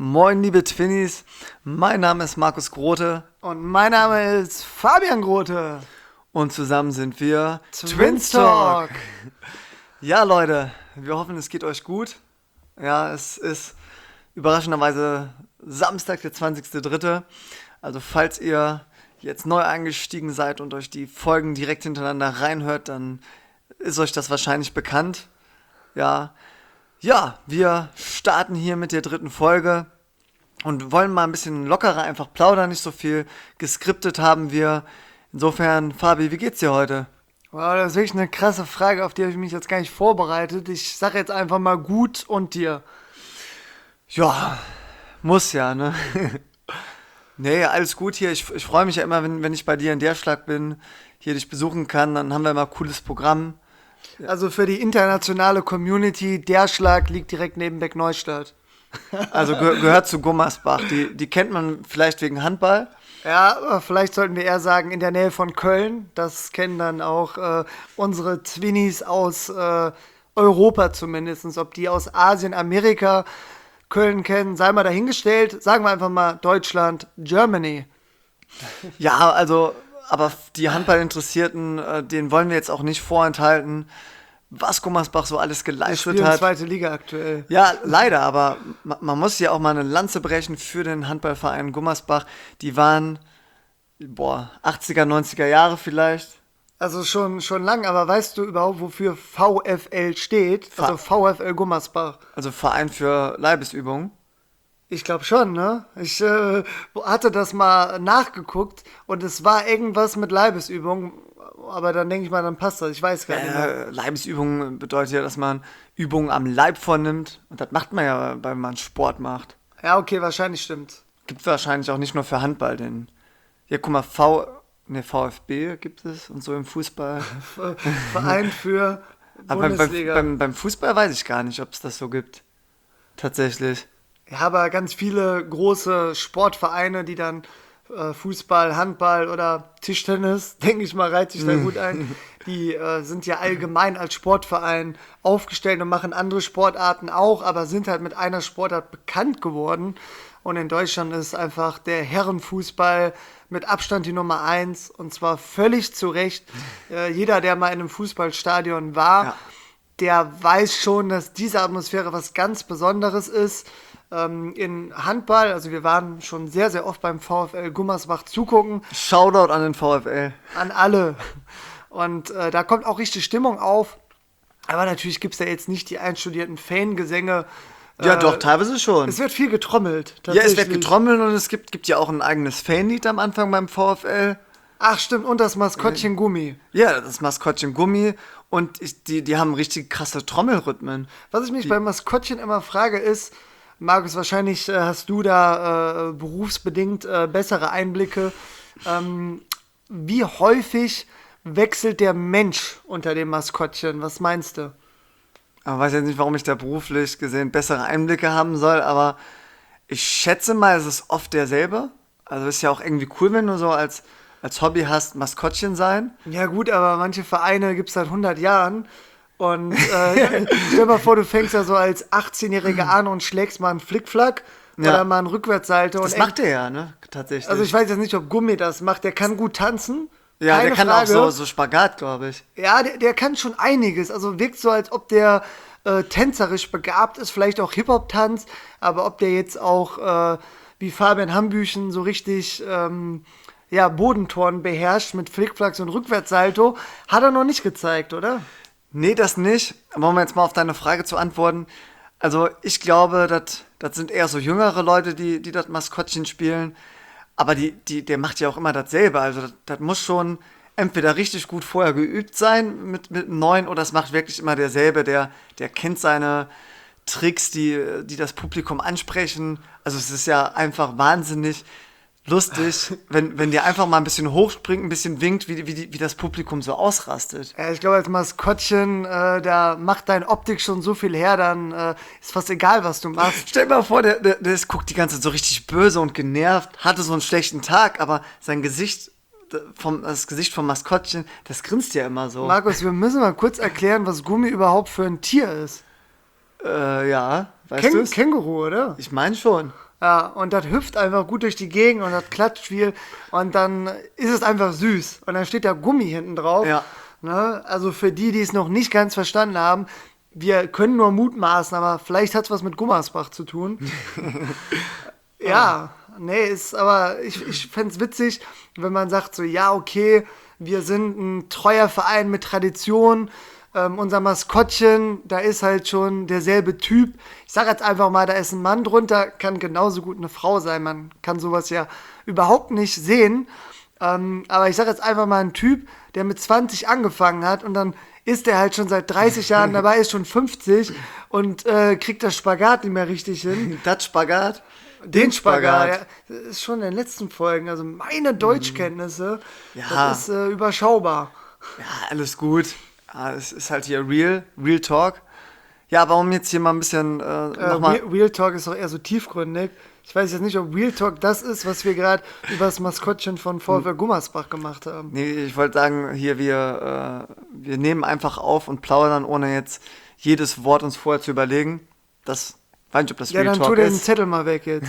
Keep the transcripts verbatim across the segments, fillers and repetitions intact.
Moin liebe Twinnies, mein Name ist Markus Grote und mein Name ist Fabian Grote und zusammen sind wir Twinstalk. Ja Leute, wir hoffen es geht euch gut. Ja, es ist überraschenderweise Samstag, der zwanzigster dritte Also falls ihr jetzt neu eingestiegen seid und euch die Folgen direkt hintereinander reinhört, dann ist euch das wahrscheinlich bekannt. Ja, ja, wir starten hier mit der dritten Folge und wollen mal ein bisschen lockerer einfach plaudern, nicht so viel geskriptet haben wir. Insofern, Fabi, wie geht's dir heute? Wow, das ist wirklich eine krasse Frage, auf die habe ich mich jetzt gar nicht vorbereitet. Ich sage jetzt einfach mal gut und dir. Ja, muss ja, ne? Nee, alles gut hier. Ich, ich freue mich ja immer, wenn, wenn ich bei dir in der Schlag bin, hier dich besuchen kann. Dann haben wir immer ein cooles Programm. Also für die internationale Community, der Schlag liegt direkt neben Beck-Neustadt. Also ge- gehört zu Gummersbach. Die, die kennt man vielleicht wegen Handball. Ja, aber vielleicht sollten wir eher sagen, in der Nähe von Köln. Das kennen dann auch äh, unsere Twinnies aus äh, Europa zumindest. Ob die aus Asien, Amerika Köln kennen, sei mal dahingestellt. Sagen wir einfach mal Deutschland, Germany. Ja, also, aber die Handballinteressierten, äh, denen wollen wir jetzt auch nicht vorenthalten, was Gummersbach so alles Wir geleistet spielen hat. zweite Liga aktuell. Ja, leider, aber ma- man muss ja auch mal eine Lanze brechen für den Handballverein Gummersbach. Die waren, boah, achtziger, neunziger Jahre vielleicht. Also schon, schon lang, aber weißt du überhaupt, wofür V F L steht? Also V F L Gummersbach. Also Verein für Leibesübungen. Ich glaube schon, ne? Ich äh, hatte das mal nachgeguckt und es war irgendwas mit Leibesübung, aber dann denke ich mal, dann passt das. Ich weiß gar nicht mehr. Äh, Leibesübungen bedeutet ja, dass man Übungen am Leib vornimmt. Und das macht man ja, weil man Sport macht. Ja, okay, wahrscheinlich stimmt. Gibt wahrscheinlich auch nicht nur für Handball, denn ja, guck mal, V, ne, VfB gibt es und so im Fußball. Verein für Aber beim, Bundesliga. beim, beim, beim Fußball weiß ich gar nicht, ob es das so gibt. Tatsächlich. Ja, aber ganz viele große Sportvereine, die dann äh, Fußball, Handball oder Tischtennis, denke ich mal, reiht sich da gut ein, die äh, sind ja allgemein als Sportverein aufgestellt und machen andere Sportarten auch, aber sind halt mit einer Sportart bekannt geworden. Und in Deutschland ist einfach der Herrenfußball mit Abstand die Nummer eins und zwar völlig zu Recht. Äh, jeder, der mal in einem Fußballstadion war, Ja. der weiß schon, dass diese Atmosphäre was ganz Besonderes ist. Ähm, in Handball, also wir waren schon sehr, sehr oft beim VfL Gummersbach zugucken, Shoutout an den VfL. an alle. Und äh, da kommt auch richtig Stimmung auf. Aber natürlich gibt es ja jetzt nicht die einstudierten Fangesänge. Ja, Äh, doch, teilweise schon. Es wird viel getrommelt. Ja, es wird tatsächlich. getrommelt und es gibt, gibt ja auch ein eigenes Fanlied am Anfang beim VfL. Ach stimmt, und das Maskottchen Gummi. Ja, das Maskottchen Gummi und ich, die, die haben richtig krasse Trommelrhythmen. Was ich mich beim Maskottchen immer frage ist, Markus, wahrscheinlich äh, hast du da äh, berufsbedingt äh, bessere Einblicke. Ähm, wie häufig wechselt der Mensch unter dem Maskottchen? Was meinst du? Aber weiß jetzt nicht, warum ich da beruflich gesehen bessere Einblicke haben soll, aber ich schätze mal, es ist oft derselbe. Also ist ja auch irgendwie cool, wenn du so als, als Hobby hast, Maskottchen sein. Ja gut, aber manche Vereine gibt es seit hundert Jahren. Und äh, stell dir mal vor, du fängst ja so als achtzehnjähriger an und schlägst mal einen Flickflack Ja. oder mal einen Rückwärtssalto. Das und macht der ja, ne? Tatsächlich. Also ich weiß jetzt nicht, ob Gummi das macht. Der kann gut tanzen. ja, keine der kann Frage. auch so, so Spagat, glaube ich. Ja, der, der kann schon einiges. Also wirkt so, als ob der äh, tänzerisch begabt ist, vielleicht auch Hip-Hop-Tanz, aber ob der jetzt auch äh, wie Fabian Hambüchen so richtig ähm, ja, Bodentoren beherrscht mit Flickflacks und Rückwärtssalto, hat er noch nicht gezeigt, oder? Nee, das nicht. Aber um jetzt mal auf deine Frage zu antworten. Also ich glaube, das das sind eher so jüngere Leute, die die das Maskottchen spielen. Aber die, die, der macht ja auch immer dasselbe. Also das, das muss schon entweder richtig gut vorher geübt sein mit, mit einem neuen oder es macht wirklich immer derselbe. Der, der kennt seine Tricks, die, die das Publikum ansprechen. Also es ist ja einfach wahnsinnig lustig, wenn, wenn der einfach mal ein bisschen hochspringt, ein bisschen winkt, wie, wie, die- wie das Publikum so ausrastet. Ja, ich glaube, als Maskottchen, äh, da macht deine Optik schon so viel her, dann äh, ist fast egal, was du machst. Stell dir mal vor, der, der, der ist- guckt die ganze Zeit so richtig böse und genervt, hatte so einen schlechten Tag, aber sein Gesicht, d- vom, das Gesicht vom Maskottchen, das grinst ja immer so. Markus, wir müssen mal kurz erklären, was Gummi überhaupt für ein Tier ist. Äh, ja, weißt Ken du's? Känguru, oder? Ich meine schon. Ja, und das hüpft einfach gut durch die Gegend und das klatscht viel und dann ist es einfach süß. Und dann steht da Gummi hinten drauf. Ja. Ne? Also für die, die es noch nicht ganz verstanden haben, wir können nur mutmaßen, aber vielleicht hat es was mit Gummersbach zu tun. Ja, nee, ist aber, ich, ich fände es witzig, wenn man sagt so, ja, okay, wir sind ein treuer Verein mit Tradition, ähm, unser Maskottchen, da ist halt schon derselbe Typ. Ich sage jetzt einfach mal, da ist ein Mann drunter, kann genauso gut eine Frau sein, man kann sowas ja überhaupt nicht sehen. Ähm, aber ich sage jetzt einfach mal ein Typ, der mit zwanzig angefangen hat und dann ist der halt schon seit dreißig Jahren dabei, ist schon fünfzig und äh, kriegt das Spagat nicht mehr richtig hin. Das Spagat? Den Spagat, ja, das ist schon in den letzten Folgen. Also meine Deutschkenntnisse, Ja. das ist äh, überschaubar. Ja, alles gut. Ja, es ist halt hier real, real talk. Ja, aber um jetzt hier mal ein bisschen äh, Äh, nochmal... Real, Real Talk ist doch eher so tiefgründig. Ich weiß jetzt nicht, ob Real Talk das ist, was wir gerade über das Maskottchen von VfL Gummersbach gemacht haben. Nee, ich wollte sagen, hier, wir, äh, wir nehmen einfach auf und plaudern, ohne jetzt jedes Wort uns vorher zu überlegen. Das, weiß nicht, ob das Ja, Real dann tu Talk den ist. Zettel mal weg jetzt.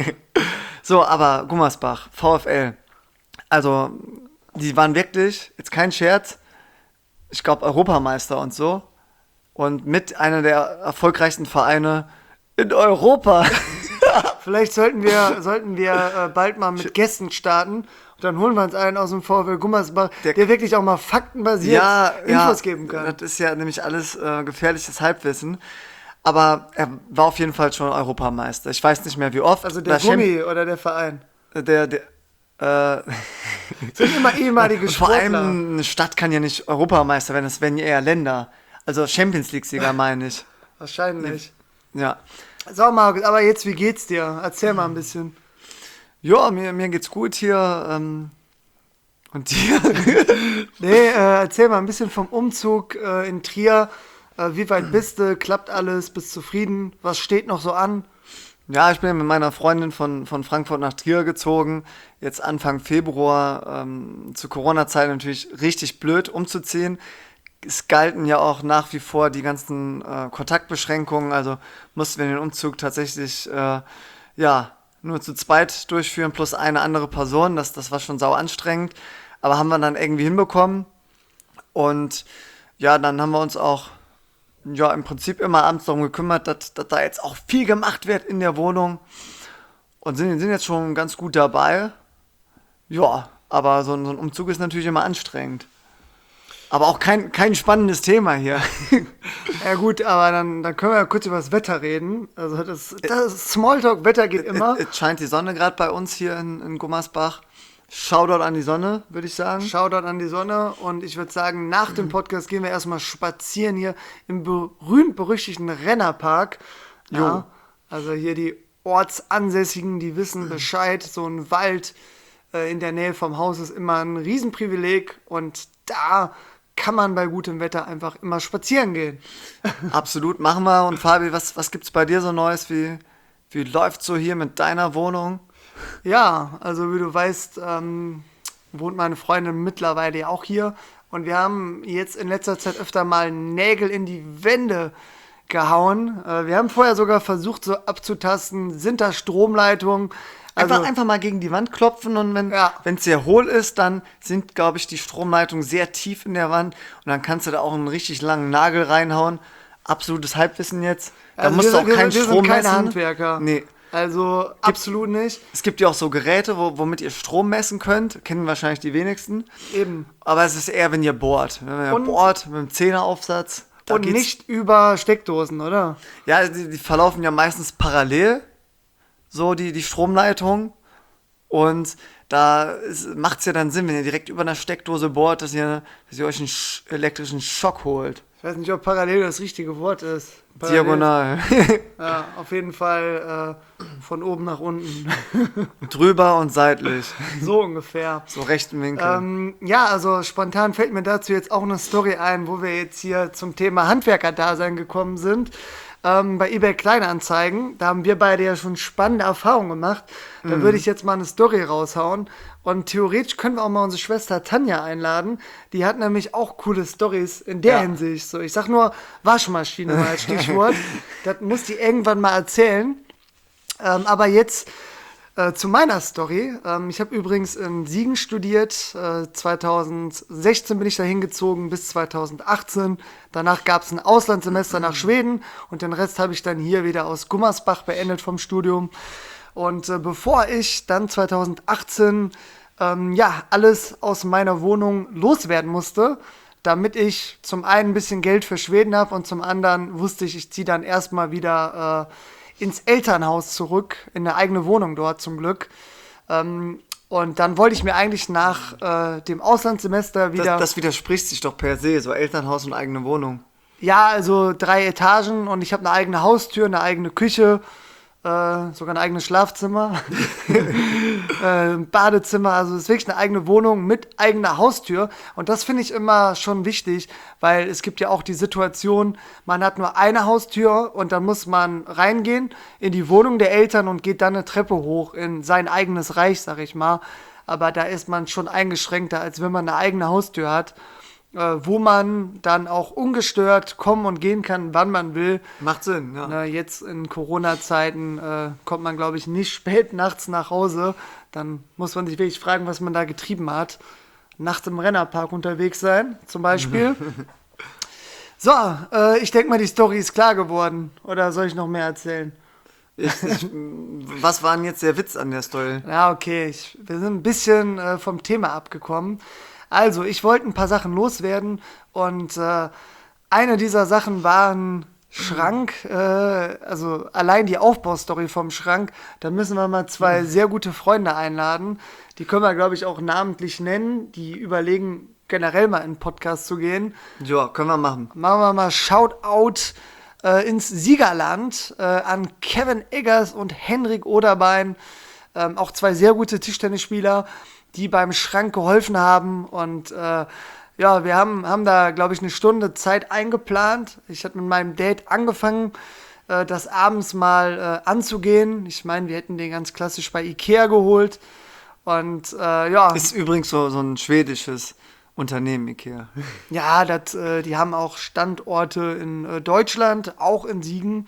So, aber Gummersbach, VfL. Also, die waren wirklich, jetzt kein Scherz, ich glaube Europameister und so. Und mit einer der erfolgreichsten Vereine in Europa. Vielleicht sollten wir, sollten wir äh, bald mal mit Gästen starten und dann holen wir uns einen aus dem VfL Gummersbach, der, Der- der wirklich auch mal faktenbasiert ja, Infos ja, geben kann. Das ist ja nämlich alles äh, gefährliches Halbwissen. Aber er war auf jeden Fall schon Europameister. Ich weiß nicht mehr wie oft. Also der Bei Champ- Gummi oder der Verein. Der, der, äh, Sind immer ehemalige vor Sportler. allem eine Stadt kann ja nicht Europameister werden, das wären ja eher Länder. Also Champions League-Sieger meine ich. Wahrscheinlich. Ja. So, Markus, aber jetzt, wie geht's dir? Erzähl mal ein bisschen. Ja, mir, mir geht's gut hier. Ähm, und dir? Nee, äh, erzähl mal ein bisschen vom Umzug äh, in Trier. Äh, wie weit bist du? Klappt alles? Bist zufrieden? Was steht noch so an? Ja, ich bin ja mit meiner Freundin von, von Frankfurt nach Trier gezogen. Jetzt Anfang Februar, ähm, zur Corona-Zeit natürlich richtig blöd umzuziehen. Es galten ja auch nach wie vor die ganzen äh, Kontaktbeschränkungen, also mussten wir den Umzug tatsächlich äh, ja, nur zu zweit durchführen, plus eine andere Person. Das, das war schon sau anstrengend, aber haben wir dann irgendwie hinbekommen. Und ja, dann haben wir uns auch ja, im Prinzip immer abends darum gekümmert, dass, dass da jetzt auch viel gemacht wird in der Wohnung. Und sind, sind jetzt schon ganz gut dabei. Ja, aber so, ein- so ein Umzug ist natürlich immer anstrengend. Aber auch kein, kein spannendes Thema hier. Ja gut, aber dann, dann können wir ja kurz über das Wetter reden. Also das, das Smalltalk, Wetter geht immer. Es, es scheint die Sonne gerade bei uns hier in, in Gummersbach. Shoutout an die Sonne, würde ich sagen. Shoutout an die Sonne und ich würde sagen, nach dem Podcast gehen wir erstmal spazieren hier im berühmt-berüchtigten Rennerpark. Ja, also hier die Ortsansässigen, die wissen Bescheid. So ein Wald äh, in der Nähe vom Haus ist immer ein Riesenprivileg und da kann man bei gutem Wetter einfach immer spazieren gehen. Absolut, machen wir. Und Fabi, was, was gibt's bei dir so Neues? Wie, wie läuft's so hier mit deiner Wohnung? Ja, also wie du weißt, ähm, wohnt meine Freundin mittlerweile ja auch hier. Und wir haben jetzt in letzter Zeit öfter mal Nägel in die Wände gehauen. Äh, wir haben vorher sogar versucht, so abzutasten, sind da Stromleitungen? Also, Einfach, einfach mal gegen die Wand klopfen und wenn Ja. es sehr hohl ist, dann sind, glaube ich, die Stromleitungen sehr tief in der Wand und dann kannst du da auch einen richtig langen Nagel reinhauen. Absolutes Halbwissen jetzt. Da also musst wir, du auch sind- wir, keinen sind- wir Strom sind keine messen. Handwerker. Nee. Also absolut nicht. Es gibt ja auch so Geräte, wo, womit ihr Strom messen könnt. Kennen wahrscheinlich die wenigsten. Eben. Aber es ist eher, wenn ihr bohrt. Wenn ihr Und- bohrt mit einem Zehneraufsatz. da Und geht's- nicht über Steckdosen, oder? Ja, die, die verlaufen ja meistens parallel, so die, die Stromleitung. Und da macht es ja dann Sinn, wenn ihr direkt über einer Steckdose bohrt, dass ihr, dass ihr euch einen sch elektrischen Schock holt. Ich weiß nicht, ob parallel das richtige Wort ist. Parallel. Diagonal. Ja, auf jeden Fall äh, von oben nach unten. Drüber und seitlich. So ungefähr. So rechten Winkel. Ähm, ja, also spontan fällt mir dazu jetzt auch eine Story ein, wo wir jetzt hier zum Thema Handwerkerdasein gekommen sind. Ähm, bei eBay Kleinanzeigen, da haben wir beide ja schon spannende Erfahrungen gemacht. Da würde ich jetzt mal eine Story raushauen. Und theoretisch können wir auch mal unsere Schwester Tanja einladen. Die hat nämlich auch coole Stories in der Ja. Hinsicht. So, ich sag nur Waschmaschine mal als Stichwort. Das muss die irgendwann mal erzählen. Ähm, aber jetzt äh, zu meiner Story. Ähm, ich habe übrigens in Siegen studiert. Äh, zweitausendsechzehn bin ich da hingezogen bis zweitausendachtzehn. Danach gab es ein Auslandssemester nach Schweden und den Rest habe ich dann hier wieder aus Gummersbach beendet vom Studium. Und äh, bevor ich dann zweitausendachtzehn ähm, ja, alles aus meiner Wohnung loswerden musste, damit ich zum einen ein bisschen Geld für Schweden habe und zum anderen wusste ich, ich ziehe dann erstmal wieder äh, ins Elternhaus zurück, in eine eigene Wohnung dort zum Glück. Ähm, und dann wollte ich mir eigentlich nach äh, dem Auslandssemester wieder... Das, das widerspricht sich doch per se, so Elternhaus und eigene Wohnung. Ja, also drei Etagen und ich habe eine eigene Haustür, eine eigene Küche, äh, sogar ein eigenes Schlafzimmer, äh, ein Badezimmer, also es ist wirklich eine eigene Wohnung mit eigener Haustür und das finde ich immer schon wichtig, weil es gibt ja auch die Situation, man hat nur eine Haustür und dann muss man reingehen in die Wohnung der Eltern und geht dann eine Treppe hoch in sein eigenes Reich, sag ich mal, aber da ist man schon eingeschränkter, als wenn man eine eigene Haustür hat, äh, wo man dann auch ungestört kommen und gehen kann, wann man will. Macht Sinn, ja. Na, jetzt in Corona-Zeiten äh, kommt man, glaube ich, nicht spät nachts nach Hause. Dann muss man sich wirklich fragen, was man da getrieben hat. Nachts im Rennerpark unterwegs sein, zum Beispiel. So, äh, ich denke mal, die Story ist klar geworden. Oder soll ich noch mehr erzählen? Ich, ich, was war denn jetzt der Witz an der Story? Ja, okay. Ich, wir sind ein bisschen äh, vom Thema abgekommen. Also, ich wollte ein paar Sachen loswerden und äh, eine dieser Sachen war ein Schrank, äh, also allein die Aufbaustory vom Schrank, da müssen wir mal zwei sehr gute Freunde einladen. Die können wir, glaube ich, auch namentlich nennen. Die überlegen, generell mal in den Podcast zu gehen. Ja, können wir machen. Machen wir mal Shoutout äh, ins Siegerland äh, an Kevin Eggers und Henrik Oderbein. Ähm, auch zwei sehr gute Tischtennisspieler, die beim Schrank geholfen haben. Und äh, ja, wir haben, haben da, glaube ich, eine Stunde Zeit eingeplant. Ich hatte mit meinem Date angefangen, äh, das abends mal äh, anzugehen. Ich meine, wir hätten den ganz klassisch bei Ikea geholt. Und äh, ja. Ist übrigens so, so ein schwedisches Unternehmen, Ikea. Ja, das, äh, die haben auch Standorte in äh, Deutschland, auch in Siegen.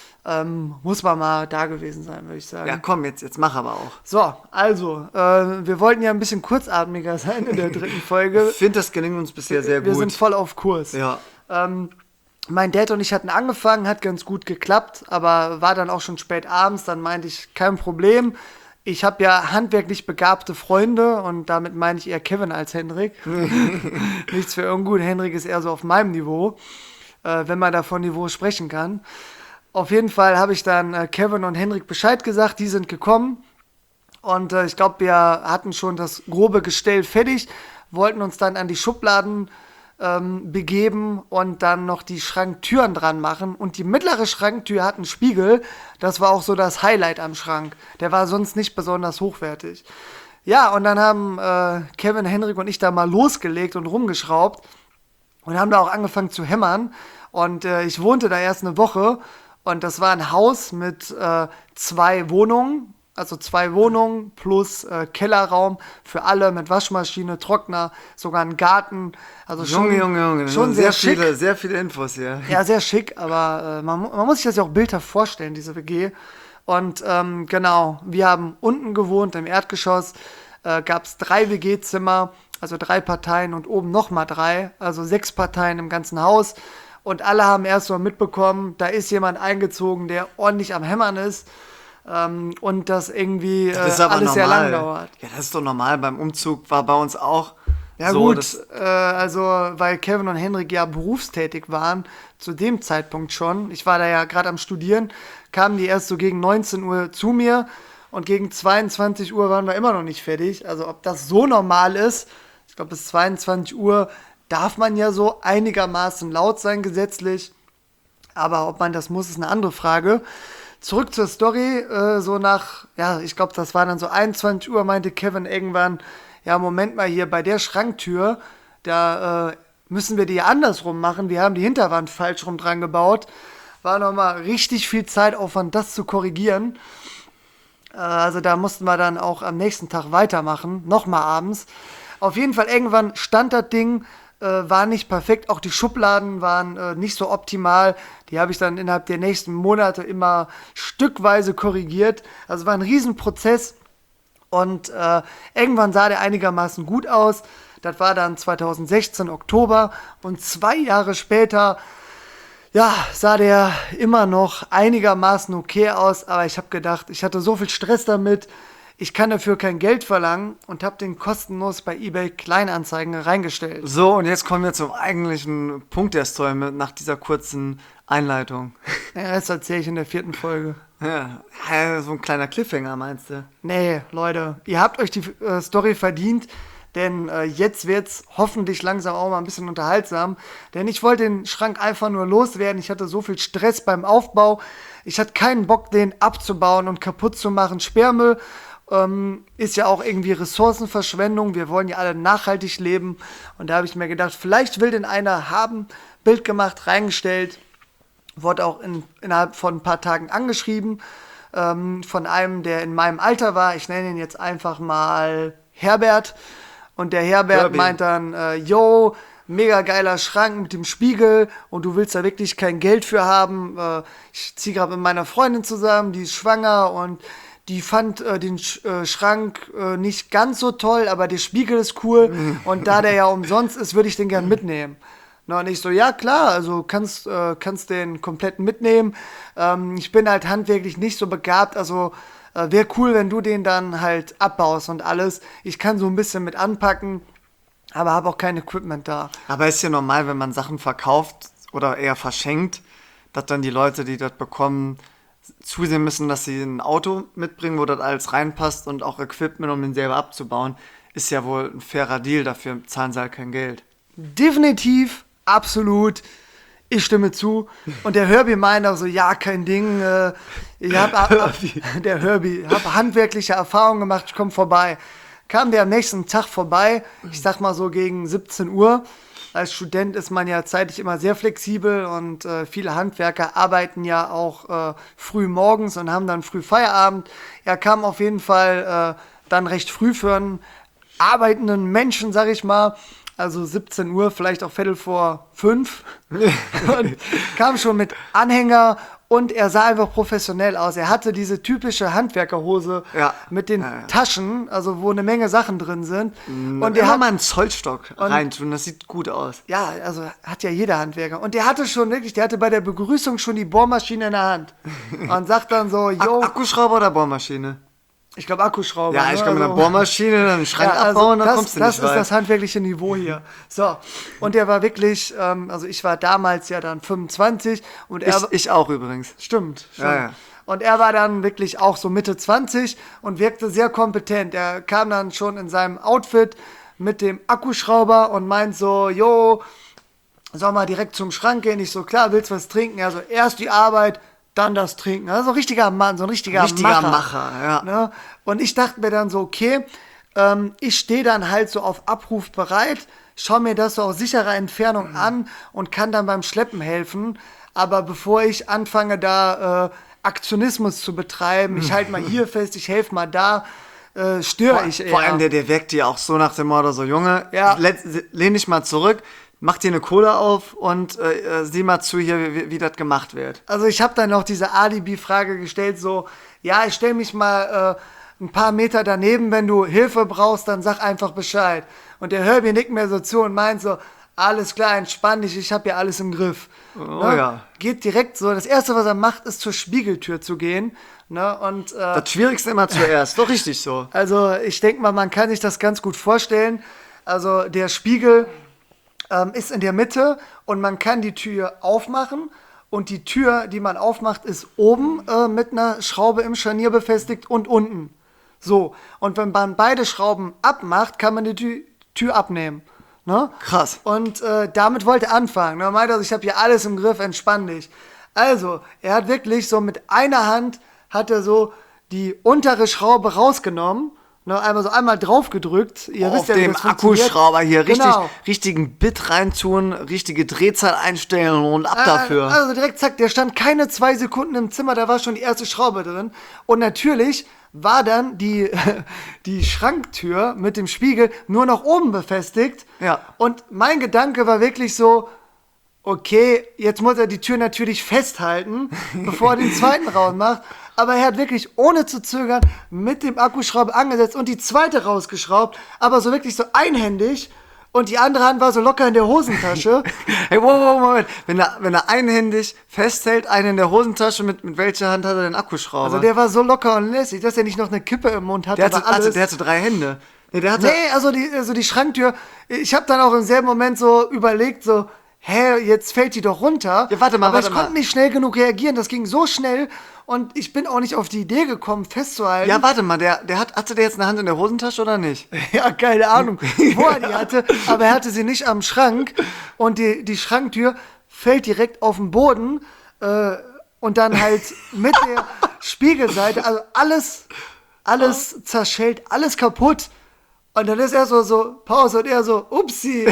Ähm, muss man mal da gewesen sein, würde ich sagen. Ja, komm, jetzt, jetzt mach aber auch. So, also, äh, wir wollten ja ein bisschen kurzatmiger sein in der dritten Folge. Ich finde, das gelingt uns bisher sehr gut. Wir sind voll auf Kurs. Ja. Ähm, mein Dad und ich hatten angefangen, hat ganz gut geklappt, aber war dann auch schon spät abends. Dann meinte ich, kein Problem. Ich habe ja handwerklich begabte Freunde und damit meine ich eher Kevin als Hendrik. Nichts für ungut. Hendrik ist eher so auf meinem Niveau, äh, wenn man da von Niveau sprechen kann. Auf jeden Fall habe ich dann äh, Kevin und Hendrik Bescheid gesagt, die sind gekommen und äh, ich glaube, wir hatten schon das grobe Gestell fertig, wollten uns dann an die Schubladen ähm, begeben und dann noch die Schranktüren dran machen und die mittlere Schranktür hat einen Spiegel, das war auch so das Highlight am Schrank, der war sonst nicht besonders hochwertig. Ja, und dann haben äh, Kevin, Hendrik und ich da mal losgelegt und rumgeschraubt und haben da auch angefangen zu hämmern und äh, ich wohnte da erst eine Woche. Und das war ein Haus mit äh, zwei Wohnungen, also zwei Wohnungen plus äh, Kellerraum für alle mit Waschmaschine, Trockner, sogar ein Garten. Also schon, Junge, Junge, Junge. schon sehr, sehr viele, schick. sehr viele Infos hier. Ja, sehr schick, aber äh, man, man muss sich das ja auch bildhaft vorstellen, diese W G. Und ähm, genau, wir haben unten gewohnt, im Erdgeschoss, äh, gab es drei W G-Zimmer, also drei Parteien und oben nochmal drei, also sechs Parteien im ganzen Haus. Und alle haben erst mal mitbekommen, da ist jemand eingezogen, der ordentlich am Hämmern ist ähm, und das irgendwie äh, das ist aber alles normal. sehr lang dauert. Ja, das ist doch normal. Beim Umzug war bei uns auch Ja so. gut, Das, äh, also weil Kevin und Henrik ja berufstätig waren, zu dem Zeitpunkt schon, ich war da ja gerade am Studieren, kamen die erst so gegen neunzehn Uhr zu mir und gegen zweiundzwanzig Uhr waren wir immer noch nicht fertig. Also ob das so normal ist, ich glaube bis zweiundzwanzig Uhr darf man ja so einigermaßen laut sein gesetzlich, aber ob man das muss, ist eine andere Frage. Zurück zur Story, äh, so nach, ja, ich glaube, das war dann so einundzwanzig Uhr, meinte Kevin irgendwann, ja, Moment mal, hier bei der Schranktür, da äh, müssen wir die ja andersrum machen, wir haben die Hinterwand falsch rum dran gebaut. War nochmal richtig viel Zeitaufwand, das zu korrigieren. Äh, also da mussten wir dann auch am nächsten Tag weitermachen, nochmal abends. Auf jeden Fall irgendwann stand das Ding äh, war nicht perfekt. Auch die Schubladen waren äh, nicht so optimal. Die habe ich dann innerhalb der nächsten Monate immer stückweise korrigiert. Also war ein Riesenprozess. Und äh, irgendwann sah der einigermaßen gut aus. Das war dann zweitausendsechzehn Oktober. Und zwei Jahre später, ja, sah der immer noch einigermaßen okay aus. Aber ich habe gedacht, ich hatte so viel Stress damit. Ich kann dafür kein Geld verlangen und habe den kostenlos bei eBay Kleinanzeigen reingestellt. So, und jetzt kommen wir zum eigentlichen Punkt der Story mit, nach dieser kurzen Einleitung. Ja, das erzähle ich in der vierten Folge. Ja, so ein kleiner Cliffhanger, meinst du? Nee, Leute, ihr habt euch die äh, Story verdient, denn äh, jetzt wird's hoffentlich langsam auch mal ein bisschen unterhaltsam. Denn ich wollte den Schrank einfach nur loswerden. Ich hatte so viel Stress beim Aufbau. Ich hatte keinen Bock, den abzubauen und kaputt zu machen. Sperrmüll ähm, ist ja auch irgendwie Ressourcenverschwendung. Wir wollen ja alle nachhaltig leben. Und da habe ich mir gedacht, vielleicht will den einer haben. Bild gemacht, reingestellt. Wurde auch in, innerhalb von ein paar Tagen angeschrieben ähm, von einem, der in meinem Alter war. Ich nenne ihn jetzt einfach mal Herbert. Und der Herbert Herbie. meint dann, äh, yo, mega geiler Schrank mit dem Spiegel und du willst da wirklich kein Geld für haben. Äh, ich ziehe gerade mit meiner Freundin zusammen, die ist schwanger und die fand äh, den Sch äh, Schrank äh, nicht ganz so toll, aber der Spiegel ist cool und da der ja umsonst ist, würde ich den gern mitnehmen. Na, und ich so, ja klar, also kannst, äh, kannst den komplett mitnehmen. Ähm, ich bin halt handwerklich nicht so begabt, also äh, wäre cool, wenn du den dann halt abbaust und alles. Ich kann so ein bisschen mit anpacken, aber habe auch kein Equipment da. Aber ist ja normal, wenn man Sachen verkauft oder eher verschenkt, dass dann die Leute, die das bekommen, zusehen müssen, dass sie ein Auto mitbringen, wo das alles reinpasst und auch Equipment, um den selber abzubauen. Ist ja wohl ein fairer Deal, dafür zahlen sie halt kein Geld. Definitiv, absolut. Ich stimme zu. Und der Herbie meint auch so, ja, kein Ding. Äh, ich hab, ab, ab, der Herbie, habe handwerkliche Erfahrungen gemacht, ich komme vorbei. Kam der am nächsten Tag vorbei, ich sag mal so gegen siebzehn Uhr. Als Student ist man ja zeitlich immer sehr flexibel und äh, viele Handwerker arbeiten ja auch äh, früh morgens und haben dann früh Feierabend. Er kam auf jeden Fall äh, dann recht früh für einen arbeitenden Menschen, sag ich mal. Also siebzehn Uhr, vielleicht auch Viertel vor fünf. Und kam schon mit Anhänger und er sah einfach professionell aus. Er hatte diese typische Handwerkerhose Ja. mit den Ja, ja. Taschen, also wo eine Menge Sachen drin sind. Und Und der er hat hat mal einen Zollstock reintun, das sieht gut aus. ja, also hat ja jeder Handwerker. Und der hatte schon wirklich, der hatte bei der Begrüßung schon die Bohrmaschine in der Hand. Und sagt dann so, Ak yo, Akkuschrauber oder Bohrmaschine? ich glaube Akkuschrauber. Ja, ich ne? glaube mit einer Also- Bohrmaschine, dann einen Schrank Ja, also abbauen, dann das, kommst du das nicht ist weit. das handwerkliche Niveau hier. So, und der war wirklich, ähm, also ich war damals ja dann fünfundzwanzig und er ich, ich auch übrigens. Stimmt, stimmt. Ja, ja. Und er war dann wirklich auch so Mitte zwanzig und wirkte sehr kompetent. Er kam dann schon in seinem Outfit mit dem Akkuschrauber und meint so, jo, soll mal direkt zum Schrank gehen? Ich so, klar, willst du was trinken? Also erst die Arbeit, dann das Trinken. Also so ein richtiger Mann, so ein richtiger, Richtiger Macher. Macher, ja. Ne? Und ich dachte mir dann so, okay, ähm, ich stehe dann halt so auf Abruf bereit, schaue mir das so aus sicherer Entfernung an und kann dann beim Schleppen helfen. Aber bevor ich anfange, da äh, Aktionismus zu betreiben, ich halte mal hier fest, ich helfe mal da, äh, störe Vor, ich eher. vor allem der, der weckt dir auch so nach dem Motto, so Junge, Ja. let, lehn dich mal zurück, mach dir eine Cola auf und äh, sieh mal zu hier, wie, wie das gemacht wird. Also ich habe dann noch diese Alibi-Frage gestellt, so, ja, ich stelle mich mal äh, ein paar Meter daneben, wenn du Hilfe brauchst, dann sag einfach Bescheid. Und der Herbie nickt mir so zu und meint so, alles klar, entspann dich, ich habe ja alles im Griff. Oh ja. Geht direkt so, das Erste, was er macht, ist zur Spiegeltür zu gehen. Ne? Und äh, Das Schwierigste immer zuerst, doch richtig so. also ich denke mal, man kann sich das ganz gut vorstellen. Also der Spiegel ähm, ist in der Mitte und man kann die Tür aufmachen und die Tür, die man aufmacht, ist oben äh, mit einer Schraube im Scharnier befestigt und unten. So, und wenn man beide Schrauben abmacht, kann man die Tü Tür abnehmen. Ne? Krass. Und äh, damit wollte er anfangen. Ne? Er meinte, also, ich habe hier alles im Griff, entspann dich. Also, er hat wirklich so mit einer Hand hat er so die untere Schraube rausgenommen, ne? Einmal so einmal drauf gedrückt. Ihr Auf wisst ja, wie dem das funktioniert. Akkuschrauber hier richtig, Genau. richtigen Bit reintun, richtige Drehzahl einstellen und ab Äh, dafür. Also direkt, zack, der stand keine zwei Sekunden im Zimmer, da war schon die erste Schraube drin. Und natürlich war dann die, die Schranktür mit dem Spiegel nur noch oben befestigt. Ja. Und mein Gedanke war wirklich so, okay, jetzt muss er die Tür natürlich festhalten, bevor er den zweiten rausmacht. Aber er hat wirklich ohne zu zögern mit dem Akkuschrauber angesetzt und die zweite rausgeschraubt, aber so wirklich so einhändig. Und die andere Hand war so locker in der Hosentasche. Hey, wow, wow, Moment. Wenn er, wenn er einhändig festhält, eine in der Hosentasche, mit, mit welcher Hand hat er den Akkuschrauber? Also der war so locker und lässig, dass er nicht noch eine Kippe im Mund hatte. der, hatte, aber alles. also, der hatte drei Hände. Nee, der hatte, Nee, also die, also die Schranktür, ich habe dann auch im selben Moment so überlegt, so, hä, jetzt fällt die doch runter. Ja, warte mal, aber warte ich mal. konnte nicht schnell genug reagieren, das ging so schnell und ich bin auch nicht auf die Idee gekommen, festzuhalten. ja, warte mal, der, der hat, hatte der jetzt eine Hand in der Hosentasche oder nicht? Ja, keine Ahnung, wo er die hatte, aber er hatte sie nicht am Schrank und die, die Schranktür fällt direkt auf den Boden äh, und dann halt mit der Spiegelseite, also alles, alles zerschellt, alles kaputt. Und dann ist er so, so Pause und er so, upsi,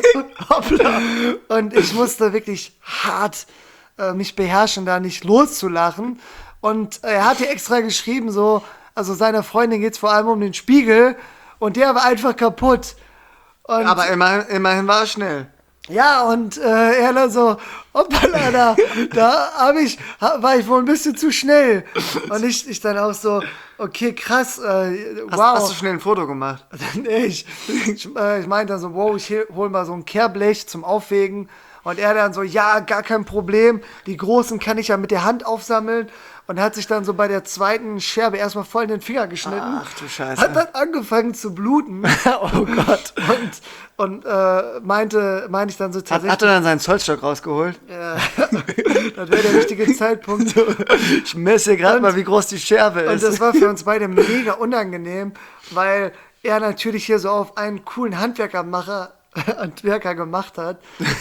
hoppla. Und ich musste wirklich hart äh, mich beherrschen, da nicht loszulachen. Und er hatte extra geschrieben, so, also seiner Freundin geht's vor allem um den Spiegel und der war einfach kaputt. Und Aber immerhin, immerhin war er schnell. ja, und äh, er dann so, hoppala, da, da hab ich, ha, war ich wohl ein bisschen zu schnell. Und ich, ich dann auch so, okay, krass, äh, Hast, wow. hast du schnell ein Foto gemacht? Nee, ich, ich, äh, ich meinte dann so, wow, ich hol mal so ein Kehrblech zum Aufwägen. Und er dann so, ja, gar kein Problem. Die großen kann ich ja mit der Hand aufsammeln. Und hat sich dann so bei der zweiten Scherbe erstmal voll in den Finger geschnitten. Ach du Scheiße. Hat dann angefangen zu bluten. Oh Gott. Und, und äh, meinte, meinte ich dann so Hat, tatsächlich, hat er dann seinen Zollstock rausgeholt? ja, das wäre der richtige Zeitpunkt. Ich messe gerade Und- mal, wie groß die Scherbe Und ist. das war für uns beide mega unangenehm, weil er natürlich hier so auf einen coolen Handwerkermacher, Handwerker gemacht hat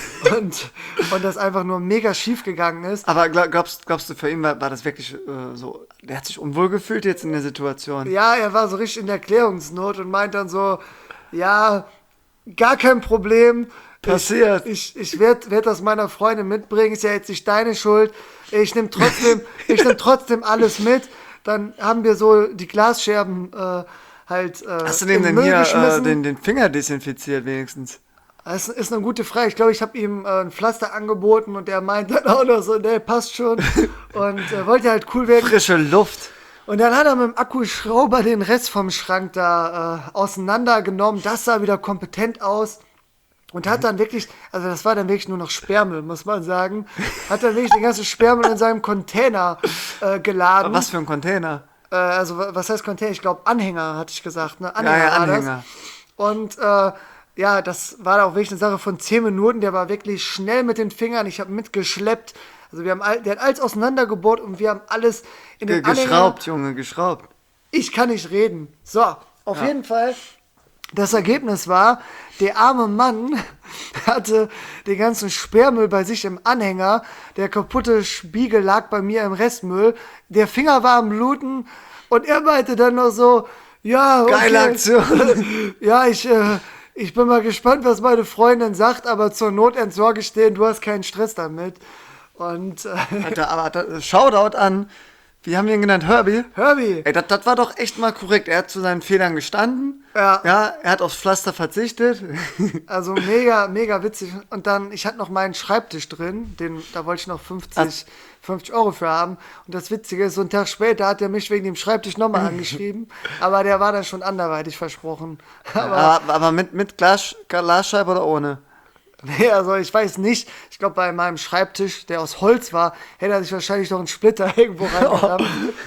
und, und das einfach nur mega schief gegangen ist. Aber glaub, glaubst, glaubst du, für ihn war, war das wirklich äh, so, der hat sich unwohl gefühlt jetzt in der Situation? Ja, er war so richtig in Erklärungsnot und meint dann so, ja, gar kein Problem. Passiert. Ich, ich, ich werde werd das meiner Freundin mitbringen, ist ja jetzt nicht deine Schuld. Ich nehme trotzdem, ich nehm trotzdem alles mit. Dann haben wir so die Glasscherben äh, halt äh, Hast du dem im denn Müll hier äh, geschmissen. den, den Finger desinfiziert wenigstens? Das ist eine gute Frage. Ich glaube, ich habe ihm äh, ein Pflaster angeboten und er meint dann auch noch so, nee, passt schon. Und äh, wollte halt cool werden. Frische Luft. Und dann hat er mit dem Akkuschrauber den Rest vom Schrank da äh, auseinandergenommen. Das sah wieder kompetent aus. Und hat dann wirklich, also das war dann wirklich nur noch Sperrmüll, muss man sagen. Hat dann wirklich den ganzen Sperrmüll in seinem Container äh, geladen. Was für ein Container? Äh, also wa- was heißt Container? Ich glaube Anhänger, hatte ich gesagt. Ne? Anhänger Ja, ja, war das. Anhänger. Und äh, ja, das war auch wirklich eine Sache von zehn Minuten. Der war wirklich schnell mit den Fingern. Ich habe mitgeschleppt. Also wir haben all, der hat alles auseinandergebohrt und wir haben alles in Ge den Anhänger. geschraubt, Junge, geschraubt. Ich kann nicht reden. So, auf jeden Fall. Das Ergebnis war, der arme Mann hatte den ganzen Sperrmüll bei sich im Anhänger. Der kaputte Spiegel lag bei mir im Restmüll. Der Finger war am Bluten und er meinte dann noch so, ja, okay. Geile Aktion. Ja, ich, äh, ich bin mal gespannt, was meine Freundin sagt, aber zur Not entsorge ich den, du hast keinen Stress damit. Und äh, Alter, aber da, Shoutout an, wie haben wir ihn genannt? Herbie? Herbie, Ey, das, das war doch echt mal korrekt. Er hat zu seinen Fehlern gestanden. Ja. Ja, er hat aufs Pflaster verzichtet. also mega, mega witzig. Und dann, ich hatte noch meinen Schreibtisch drin, den, da wollte ich noch fünfzig, fünfzig Euro für haben. Und das Witzige ist, so einen Tag später hat er mich wegen dem Schreibtisch nochmal angeschrieben. Aber der war dann schon anderweitig versprochen. Aber aber, aber mit, mit Glas, Glasscheibe oder ohne? nee, also ich weiß nicht. Ich glaube, bei meinem Schreibtisch, der aus Holz war, hätte er sich wahrscheinlich noch einen Splitter irgendwo reingerammt.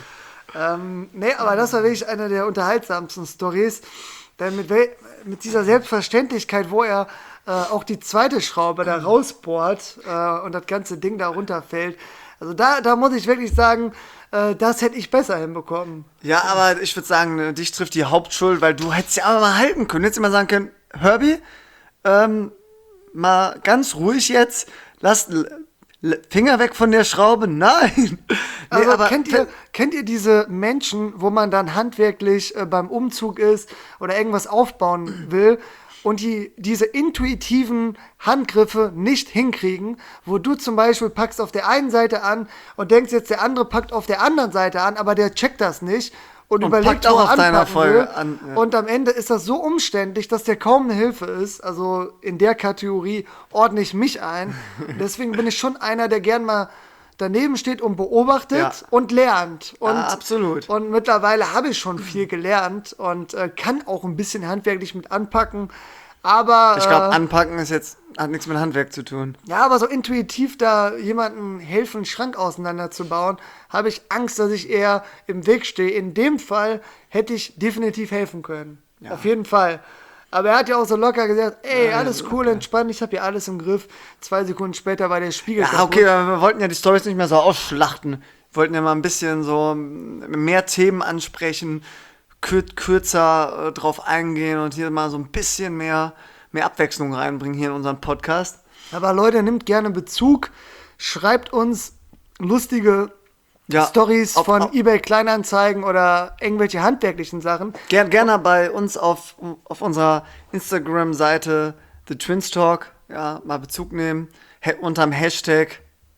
ähm, nee, aber das war wirklich eine der unterhaltsamsten Stories. Denn mit, wel- mit dieser Selbstverständlichkeit, wo er äh, auch die zweite Schraube da rausbohrt äh, und das ganze Ding da runterfällt. Also da, da muss ich wirklich sagen, äh, das hätte ich besser hinbekommen. Ja, aber ich würde sagen, ne, dich trifft die Hauptschuld, weil du hättest ja aber mal halten können. Hättest immer sagen können, Herbie, ähm, mal ganz ruhig jetzt, lass L- L- Finger weg von der Schraube. Nein. Nee, Also aber kennt ihr, kennt ihr diese Menschen, wo man dann handwerklich äh, beim Umzug ist oder irgendwas aufbauen will und die diese intuitiven Handgriffe nicht hinkriegen, wo du zum Beispiel packst auf der einen Seite an und denkst jetzt, der andere packt auf der anderen Seite an, aber der checkt das nicht und, Und überlegt, packt auch wo er auf deiner anpacken Folge will. an, ja. Und am Ende ist das so umständlich, dass der kaum eine Hilfe ist. Also in der Kategorie ordne ich mich ein. Deswegen bin ich schon einer, der gern mal daneben steht und beobachtet Ja. und lernt. Und, Ah, absolut. Und mittlerweile habe ich schon viel gelernt und äh, kann auch ein bisschen handwerklich mit anpacken. Aber Ich glaube, äh, anpacken ist jetzt, hat nichts mit Handwerk zu tun. ja, aber so intuitiv da jemandem helfen, einen Schrank auseinanderzubauen, habe ich Angst, dass ich eher im Weg stehe. In dem Fall hätte ich definitiv helfen können. Ja. Auf jeden Fall. Aber er hat ja auch so locker gesagt, ey, Ja, alles cool, entspannt, ich habe hier alles im Griff. Zwei Sekunden später war der Spiegel Ja, kaputt. okay, aber wir wollten ja die Storys nicht mehr so ausschlachten. Wir wollten ja mal ein bisschen so mehr Themen ansprechen, kür kürzer äh, drauf eingehen und hier mal so ein bisschen mehr, mehr Abwechslung reinbringen hier in unseren Podcast. Aber Leute, nimmt gerne Bezug, schreibt uns lustige Ja, Stories auf- von auf- eBay Kleinanzeigen oder irgendwelche handwerklichen Sachen. Ger gerne bei uns auf, auf unserer Instagram-Seite The Twins Talk, ja, mal Bezug nehmen, ha unterm Hashtag,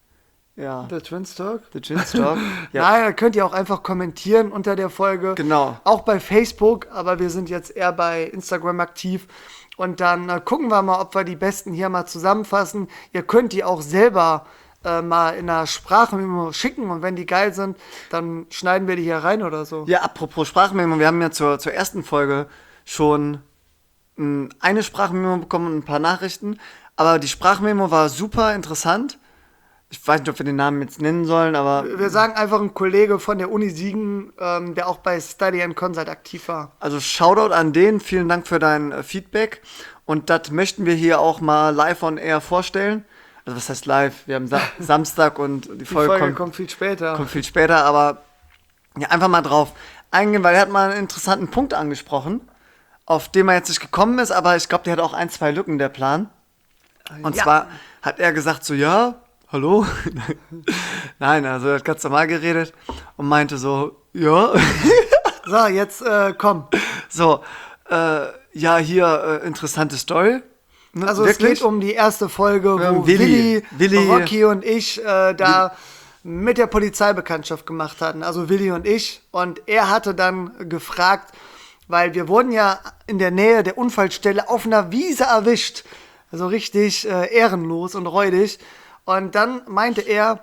ja, Der Twins Talk? The Twins Talk. Ja. Nein, da könnt ihr auch einfach kommentieren unter der Folge. Genau. Auch bei Facebook, aber wir sind jetzt eher bei Instagram aktiv. Und dann äh, gucken wir mal, ob wir die besten hier mal zusammenfassen. Ihr könnt die auch selber äh, mal in einer Sprachmemo schicken und wenn die geil sind, dann schneiden wir die hier rein oder so. Ja, apropos Sprachmemo, wir haben ja zur, zur ersten Folge schon mh, eine Sprachmemo bekommen und ein paar Nachrichten, aber die Sprachmemo war super interessant. Ich weiß nicht, ob wir den Namen jetzt nennen sollen, aber Wir sagen einfach ein Kollege von der Uni Siegen, ähm, der auch bei Study and Consult aktiv war. also Shoutout an den, vielen Dank für dein äh, Feedback und das möchten wir hier auch mal live on air vorstellen. Also was heißt live? Wir haben Sa Samstag und die Die Folge, Folge kommt, kommt viel später. kommt viel später, aber ja, einfach mal drauf eingehen, weil er hat mal einen interessanten Punkt angesprochen, auf den er jetzt nicht gekommen ist, aber ich glaube, der hat auch ein, zwei Lücken, der Plan. Und Ja. zwar hat er gesagt so, ja, hallo? Nein, also er hat ganz normal geredet und meinte so, ja, So, jetzt äh, komm. so, äh, ja, hier, äh, interessante Story. Ne, Also es geht um die erste Folge, wo Ähm, Willi, Willi, Willi- Rocky und ich äh, da mit der Polizei Bekanntschaft gemacht hatten. Also Willi und ich. Und er hatte dann gefragt, weil wir wurden ja in der Nähe der Unfallstelle auf einer Wiese erwischt. Also richtig äh, ehrenlos und räudig. Und dann meinte er,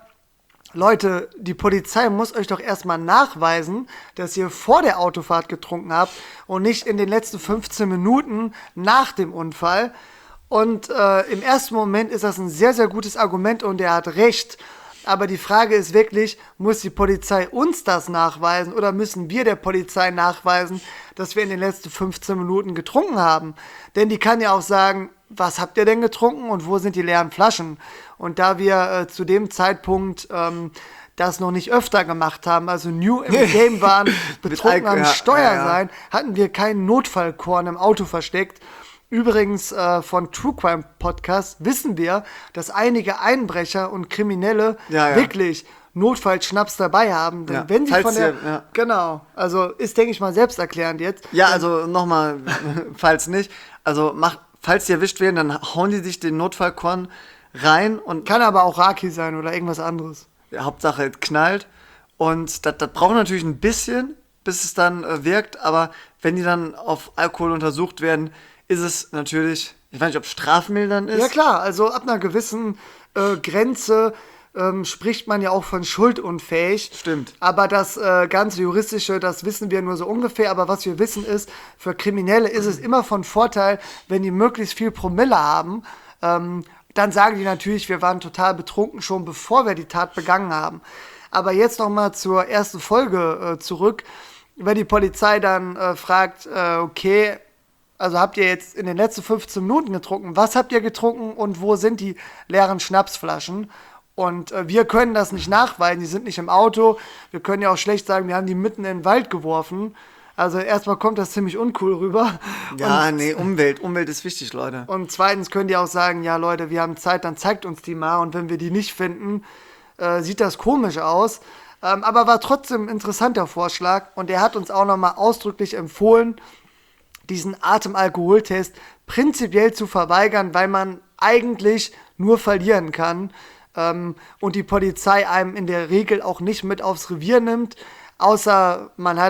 Leute, die Polizei muss euch doch erstmal nachweisen, dass ihr vor der Autofahrt getrunken habt und nicht in den letzten fünfzehn Minuten nach dem Unfall. Und äh, im ersten Moment ist das ein sehr, sehr gutes Argument und er hat recht. Aber die Frage ist wirklich, muss die Polizei uns das nachweisen oder müssen wir der Polizei nachweisen, dass wir in den letzten fünfzehn Minuten getrunken haben? Denn die kann ja auch sagen, was habt ihr denn getrunken und wo sind die leeren Flaschen? Und da wir äh, zu dem Zeitpunkt ähm, das noch nicht öfter gemacht haben, also new im Game waren, betrunken Alk- am ja, Steuer ja, ja. sein, hatten wir keinen Notfallkorn im Auto versteckt. Übrigens äh, von True Crime Podcast wissen wir, dass einige Einbrecher und Kriminelle Ja, ja. wirklich Notfallschnaps dabei haben. Denn Ja, wenn sie falls von der... ihr- ja. Genau, also ist, denke ich mal, selbsterklärend jetzt. Ja, also nochmal, falls nicht, also macht, falls die erwischt werden, dann hauen die sich den Notfallkorn rein und Kann aber auch Raki sein oder irgendwas anderes. ja, Hauptsache es knallt. Und das, das braucht natürlich ein bisschen, bis es dann äh, wirkt, aber wenn die dann auf Alkohol untersucht werden, ist es natürlich, ich weiß nicht, ob strafmildernd ist. Ja klar, also ab einer gewissen äh, Grenze ähm, spricht man ja auch von schuldunfähig. Stimmt. Aber das äh, ganze Juristische, das wissen wir nur so ungefähr. Aber was wir wissen ist, für Kriminelle ist es immer von Vorteil, wenn die möglichst viel Promille haben. Ähm, dann sagen die natürlich, wir waren total betrunken schon, bevor wir die Tat begangen haben. Aber jetzt nochmal zur ersten Folge äh, zurück. Wenn die Polizei dann äh, fragt, äh, okay, also habt ihr jetzt in den letzten fünfzehn Minuten getrunken? Was habt ihr getrunken und wo sind die leeren Schnapsflaschen? Und äh, wir können das nicht nachweisen, die sind nicht im Auto. Wir können ja auch schlecht sagen, wir haben die mitten in den Wald geworfen. Also erstmal kommt das ziemlich uncool rüber. Ja, und, nee, Umwelt, Umwelt ist wichtig, Leute. und zweitens können die auch sagen, ja Leute, wir haben Zeit, dann zeigt uns die mal. Und wenn wir die nicht finden, äh, sieht das komisch aus. Ähm, aber war trotzdem ein interessanter Vorschlag. Und er hat uns auch nochmal ausdrücklich empfohlen, diesen Atemalkoholtest prinzipiell zu verweigern, weil man eigentlich nur verlieren kann ähm, und die Polizei einem in der Regel auch nicht mit aufs Revier nimmt, außer man hat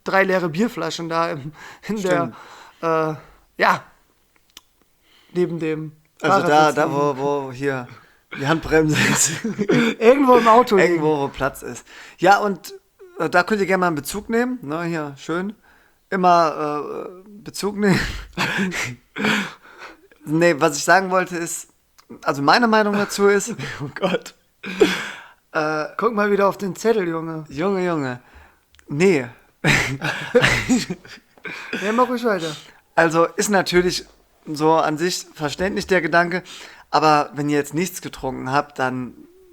drei leere Bierflaschen da im, in der, äh, ja, neben dem Also da, Fahrersitz da liegen. wo, wo hier die Handbremse ist. Irgendwo im Auto liegen. Irgendwo, wo Platz ist. Ja, und äh, da könnt ihr gerne mal einen Bezug nehmen. Ne, hier, schön. Immer äh, Bezug nehmen. Nee, was ich sagen wollte ist, also meine Meinung dazu ist, Oh Gott. Äh, guck mal wieder auf den Zettel, Junge. Junge, Junge, nee. Ja, mach ruhig weiter. Also ist natürlich so an sich verständlich der Gedanke, aber wenn ihr jetzt nichts getrunken habt, dann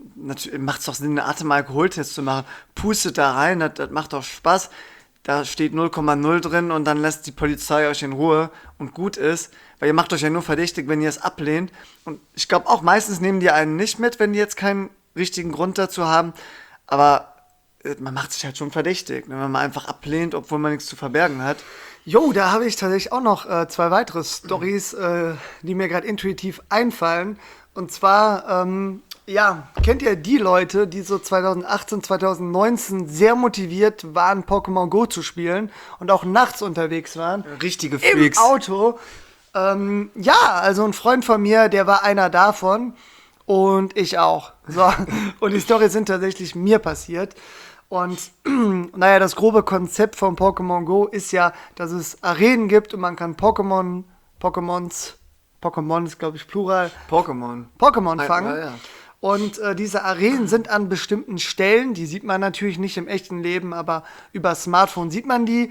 macht es doch Sinn, einen Atemalkoholtest zu machen. Pustet da rein, das, das macht doch Spaß. Da steht null Komma null drin und dann lässt die Polizei euch in Ruhe und gut ist, weil ihr macht euch ja nur verdächtig, wenn ihr es ablehnt. Und ich glaube auch meistens nehmen die einen nicht mit, wenn die jetzt keinen richtigen Grund dazu haben. Aber äh, man macht sich halt schon verdächtig, ne, wenn man einfach ablehnt, obwohl man nichts zu verbergen hat. Jo, da habe ich tatsächlich auch noch äh, zwei weitere Storys, äh, die mir gerade intuitiv einfallen. Und zwar, ähm, ja, kennt ihr die Leute, die so zwanzig achtzehn, zwanzig neunzehn sehr motiviert waren, Pokémon Go zu spielen und auch nachts unterwegs waren? Richtige Im Freaks. Auto. Ähm, ja, also ein Freund von mir, der war einer davon und ich auch. So, und die Storys sind tatsächlich mir passiert. Und naja, das grobe Konzept von Pokémon Go ist ja, dass es Arenen gibt und man kann Pokémon, Pokémons, Pokémon ist glaube ich Plural, Pokémon. Pokémon Ja, fangen. ja. Und äh, diese Arenen sind an bestimmten Stellen, die sieht man natürlich nicht im echten Leben, aber über Smartphone sieht man die.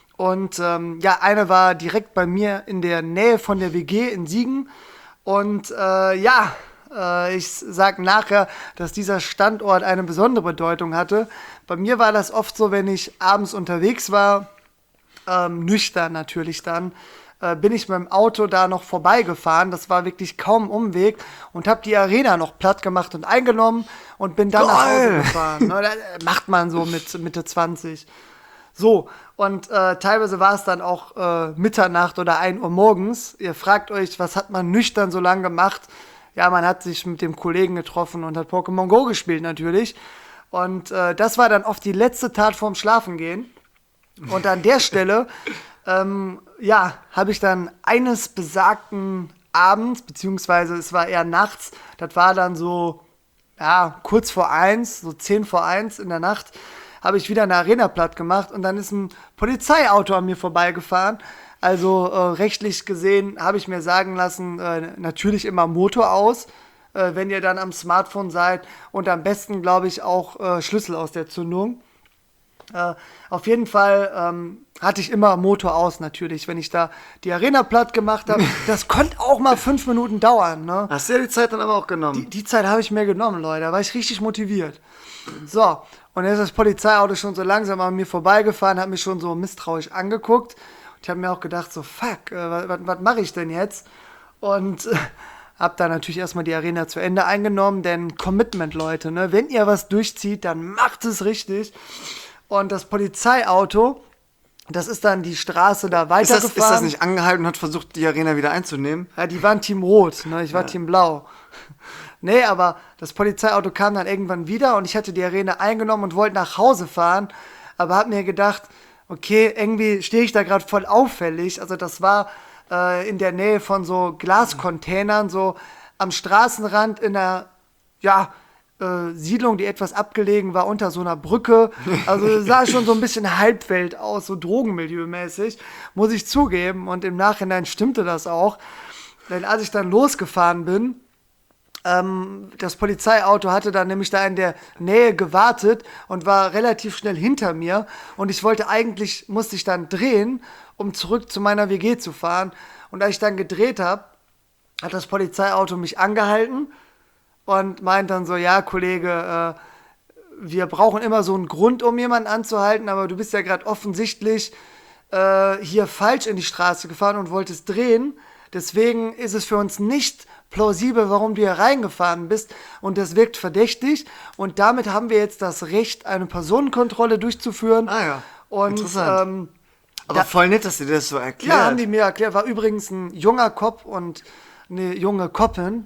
Und ähm, ja, eine war direkt bei mir in der Nähe von der W G in Siegen. Und äh, ja, äh, ich sag nachher, dass dieser Standort eine besondere Bedeutung hatte. Bei mir war das oft so, wenn ich abends unterwegs war, ähm, nüchtern natürlich dann, äh, bin ich mit dem Auto da noch vorbeigefahren. Das war wirklich kaum ein Umweg und habe die Arena noch platt gemacht und eingenommen und bin dann nach Hause Geil. gefahren. Ne, das macht man so mit Mitte zwanzig. So, und äh, teilweise war es dann auch äh, Mitternacht oder ein Uhr morgens. Ihr fragt euch, was hat man nüchtern so lange gemacht? Ja, man hat sich mit dem Kollegen getroffen und hat Pokémon Go gespielt natürlich. Und äh, das war dann oft die letzte Tat vorm Schlafengehen. Und an der Stelle, ähm, ja, habe ich dann eines besagten Abends, beziehungsweise es war eher nachts, das war dann so, ja, kurz vor eins, so zehn vor eins in der Nacht, habe ich wieder eine Arena platt gemacht und dann ist ein Polizeiauto an mir vorbeigefahren. Also äh, rechtlich gesehen habe ich mir sagen lassen, äh, natürlich immer Motor aus, äh, wenn ihr dann am Smartphone seid und am besten, glaube ich, auch äh, Schlüssel aus der Zündung. Äh, auf jeden Fall ähm, hatte ich immer Motor aus natürlich, wenn ich da die Arena platt gemacht habe. Das konnte auch mal fünf Minuten dauern. Ne? Hast du ja die Zeit dann aber auch genommen? Die, die Zeit habe ich mir genommen, Leute. Da war ich richtig motiviert. So, und jetzt ist das Polizeiauto schon so langsam an mir vorbeigefahren, hat mich schon so misstrauisch angeguckt. Und ich habe mir auch gedacht, so fuck, äh, was, was mache ich denn jetzt? Und äh, habe dann natürlich erstmal die Arena zu Ende eingenommen, denn Commitment, Leute, ne? Wenn ihr was durchzieht, dann macht es richtig. Und das Polizeiauto, das ist dann die Straße da ist, weitergefahren. das, ist das nicht angehalten und hat versucht, die Arena wieder einzunehmen? Ja, die waren Team Rot, ne? Ich war Ja. Team Blau. Nee, aber das Polizeiauto kam dann irgendwann wieder und ich hatte die Arena eingenommen und wollte nach Hause fahren, aber hab mir gedacht, okay, irgendwie stehe ich da gerade voll auffällig. Also das war äh, in der Nähe von so Glascontainern, so am Straßenrand in einer, ja, äh, Siedlung, die etwas abgelegen war, unter so einer Brücke. Also sah schon so ein bisschen Halbwelt aus, so Drogenmilieu-mäßig, muss ich zugeben. Und im Nachhinein stimmte das auch. Denn als ich dann losgefahren bin, ähm, das Polizeiauto hatte dann nämlich da in der Nähe gewartet und war relativ schnell hinter mir. Und ich wollte eigentlich, musste ich dann drehen, um zurück zu meiner W G zu fahren. Und als ich dann gedreht habe, hat das Polizeiauto mich angehalten und meint dann so, ja, Kollege, äh, wir brauchen immer so einen Grund, um jemanden anzuhalten, aber du bist ja gerade offensichtlich äh, hier falsch in die Straße gefahren und wolltest drehen. Deswegen ist es für uns nicht plausibel, warum du hier reingefahren bist und das wirkt verdächtig. Und damit haben wir jetzt das Recht, eine Personenkontrolle durchzuführen. Ah ja, und, interessant. Ähm, Aber da- voll nett, dass dir das so erklärt. ja, haben die mir erklärt. War übrigens ein junger Cop und eine junge Koppin,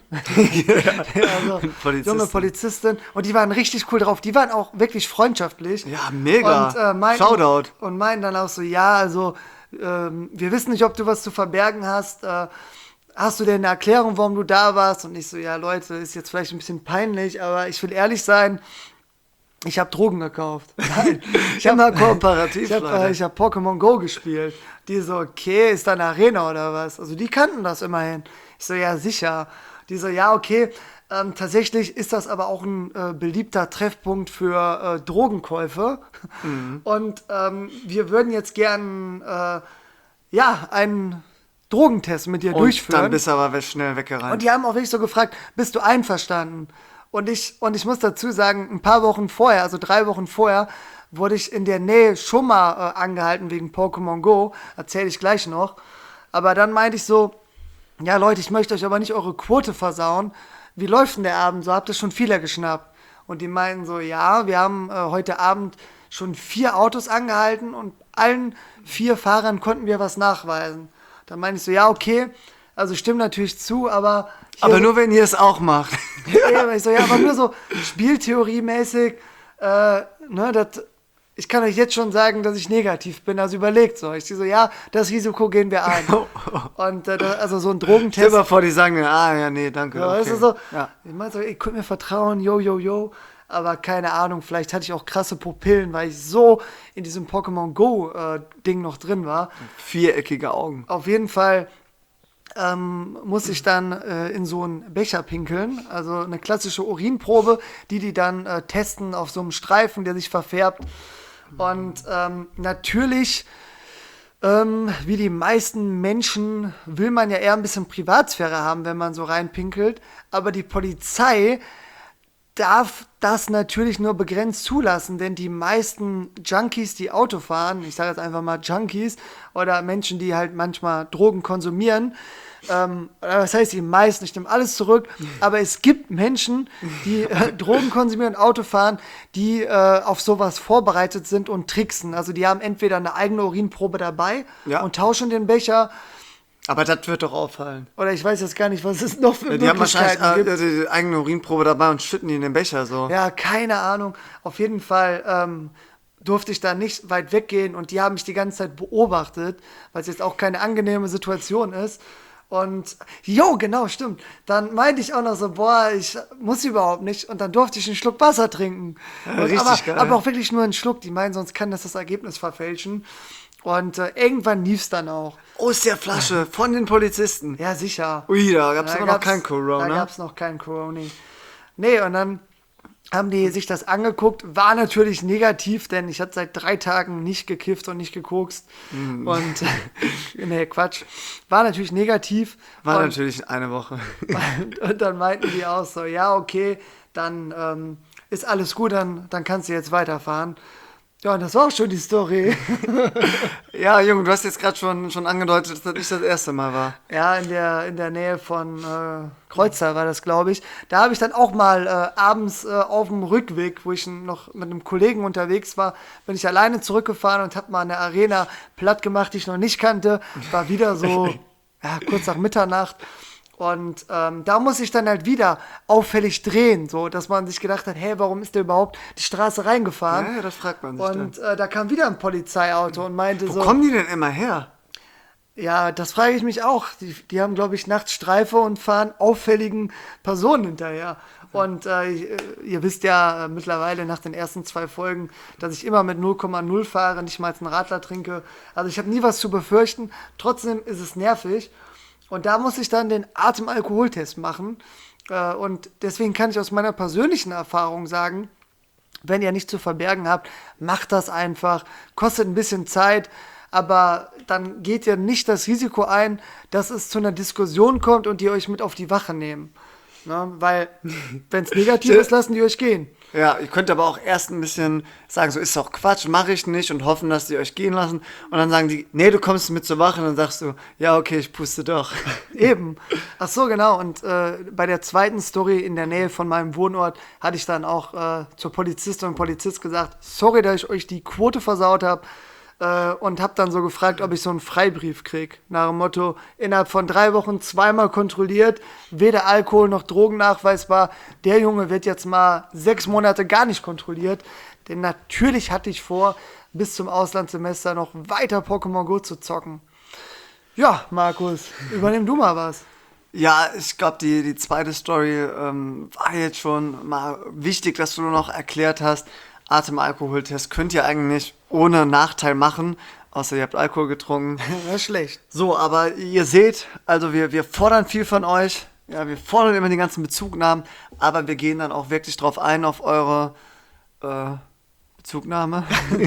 also Polizistin. junge Polizistin, und die waren richtig cool drauf. Die waren auch wirklich freundschaftlich. Ja, mega. Und, äh, meinten, Shoutout. Und meinen dann auch so, ja, also ähm, wir wissen nicht, ob du was zu verbergen hast. Äh, hast du denn eine Erklärung, warum du da warst? Und ich so, ja, Leute, ist jetzt vielleicht ein bisschen peinlich, aber ich will ehrlich sein, ich habe Drogen gekauft. Nein, ich habe kooperativ, ich hab, Leute. äh, ich hab Pokémon Go gespielt. Die so, okay, ist da eine Arena oder was? Also die kannten das immerhin. Ich so, ja, sicher. Die so, ja, okay. Ähm, tatsächlich ist das aber auch ein äh, beliebter Treffpunkt für äh, Drogenkäufe. Mhm. Und ähm, wir würden jetzt gern äh, ja, einen Drogentest mit dir Und durchführen. dann bist du aber schnell weggerannt. Und die haben auch wirklich so gefragt, bist du einverstanden? Und ich, und ich muss dazu sagen, ein paar Wochen vorher, also drei Wochen vorher, wurde ich in der Nähe schon mal äh, angehalten wegen Pokémon Go. Erzähle ich gleich noch. Aber dann meinte ich so, ja Leute, ich möchte euch aber nicht eure Quote versauen. Wie läuft denn der Abend so? Habt ihr schon viele geschnappt? Und die meinten so, ja, wir haben äh, heute Abend schon vier Autos angehalten und allen vier Fahrern konnten wir was nachweisen. Dann meinte ich so, ja, okay, also stimmt natürlich zu, aber... Aber nur, wenn ihr es auch macht. Ja, ich so, ja, aber nur so Spieltheorie-mäßig, äh, ne, das, ich kann euch jetzt schon sagen, dass ich negativ bin, also überlegt so. Ich so, ja, das Risiko gehen wir ein. Und äh, das, also so ein Drogentest. Stell dir mal vor, die sagen mir, ah, ja, nee, danke. Ja, okay. ist so, Ja. ich meine so, ihr könnt mir vertrauen, yo, yo, yo. Aber keine Ahnung, vielleicht hatte ich auch krasse Pupillen, weil ich so in diesem Pokémon Go-Ding noch drin war. Viereckige Augen. Auf jeden Fall ähm, muss ich dann äh, in so einen Becher pinkeln, also eine klassische Urinprobe, die die dann äh, testen auf so einem Streifen, der sich verfärbt. Und ähm, natürlich, ähm, wie die meisten Menschen, will man ja eher ein bisschen Privatsphäre haben, wenn man so reinpinkelt. Aber die Polizei darf das natürlich nur begrenzt zulassen, denn die meisten Junkies, die Auto fahren, ich sage jetzt einfach mal Junkies, oder Menschen, die halt manchmal Drogen konsumieren, ähm, das heißt die meisten, ich nehme alles zurück, aber es gibt Menschen, die äh, Drogen konsumieren und Auto fahren, die äh, auf sowas vorbereitet sind und tricksen. Also die haben entweder eine eigene Urinprobe dabei Ja. und tauschen den Becher, Aber das wird doch auffallen. oder ich weiß jetzt gar nicht, was es noch für Ja, die haben wahrscheinlich Möglichkeiten gibt. äh, die eigene Urinprobe dabei und schütten die in den Becher so. Ja, keine Ahnung. Auf jeden Fall ähm, durfte ich da nicht weit weggehen und die haben mich die ganze Zeit beobachtet, weil es jetzt auch keine angenehme Situation ist. Und, jo, genau, stimmt. Dann meinte ich auch noch so, boah, ich muss überhaupt nicht. Und dann durfte ich einen Schluck Wasser trinken. Und, richtig aber, geil. aber auch wirklich nur einen Schluck. Die meinen, sonst kann das das Ergebnis verfälschen. Und äh, irgendwann lief's dann auch. Aus der Flasche von den Polizisten. Ja, sicher. Ui, da gab es Da aber noch gab's- kein Corona. Da gab es noch kein Corona. Nee, und dann haben die sich das angeguckt. War natürlich negativ, denn ich hatte seit drei Tagen nicht gekifft und nicht gekokst. Mhm. Und, nee, Quatsch. War natürlich negativ. War und, natürlich eine Woche. Und, und dann meinten die auch so, ja, okay, dann ähm, ist alles gut, dann, dann kannst du jetzt weiterfahren. Ja, und das war auch schon die Story. Ja, Junge, du hast jetzt gerade schon, schon angedeutet, dass das nicht das erste Mal war. Ja, in der, in der Nähe von äh, Kreuztal war das, glaube ich. Da habe ich dann auch mal äh, abends äh, auf dem Rückweg, wo ich noch mit einem Kollegen unterwegs war, bin ich alleine zurückgefahren und habe mal eine Arena platt gemacht, die ich noch nicht kannte. War wieder so ja, kurz nach Mitternacht. Und ähm, da muss ich dann halt wieder auffällig drehen, so dass man sich gedacht hat, hey, warum ist der überhaupt die Straße reingefahren? Ja, ja, das fragt man sich Und äh, da kam wieder ein Polizeiauto und meinte Wo so, kommen die denn immer her? ja, das frage ich mich auch. Die, die haben, glaube ich, nachts Streife und fahren auffälligen Personen hinterher. Und äh, ihr wisst ja äh, mittlerweile nach den ersten zwei Folgen, dass ich immer mit null Komma null fahre, nicht mal einen Radler trinke. Also ich habe nie was zu befürchten. Trotzdem ist es nervig. Und da muss ich dann den Atemalkoholtest machen. Äh, und deswegen kann ich aus meiner persönlichen Erfahrung sagen, wenn ihr nichts zu verbergen habt, macht das einfach. Kostet ein bisschen Zeit. Aber dann geht ihr nicht das Risiko ein, dass es zu einer Diskussion kommt und die euch mit auf die Wache nehmen. Ne? Weil, wenn es negativ ist, lassen die euch gehen. Ja, ihr könnt aber auch erst ein bisschen sagen, so ist doch Quatsch, mache ich nicht und hoffen, dass die euch gehen lassen. Und dann sagen die, nee, du kommst mit zur Wache und dann sagst du, ja, okay, ich puste doch. Eben. Ach so, genau. Und äh, bei der zweiten Story in der Nähe von meinem Wohnort hatte ich dann auch äh, zur Polizistin und Polizist gesagt, sorry, dass ich euch die Quote versaut habe. äh, und habe dann so gefragt, ob ich so einen Freibrief krieg. Nach dem Motto, innerhalb von drei Wochen zweimal kontrolliert, weder Alkohol noch Drogen nachweisbar. Der Junge wird jetzt mal sechs Monate gar nicht kontrolliert. Denn natürlich hatte ich vor, bis zum Auslandssemester noch weiter Pokémon Go zu zocken. Ja, Markus, übernimm du mal was. Ja, ich glaube, die, die zweite Story ähm, war jetzt schon mal wichtig, dass du noch erklärt hast, Atemalkoholtest könnt ihr eigentlich ohne Nachteil machen, außer ihr habt Alkohol getrunken. Das ist schlecht. So, aber ihr seht, also wir, wir fordern viel von euch, ja, wir fordern immer die ganzen Bezugnahmen, aber wir gehen dann auch wirklich drauf ein, auf eure äh, Bezugnahme.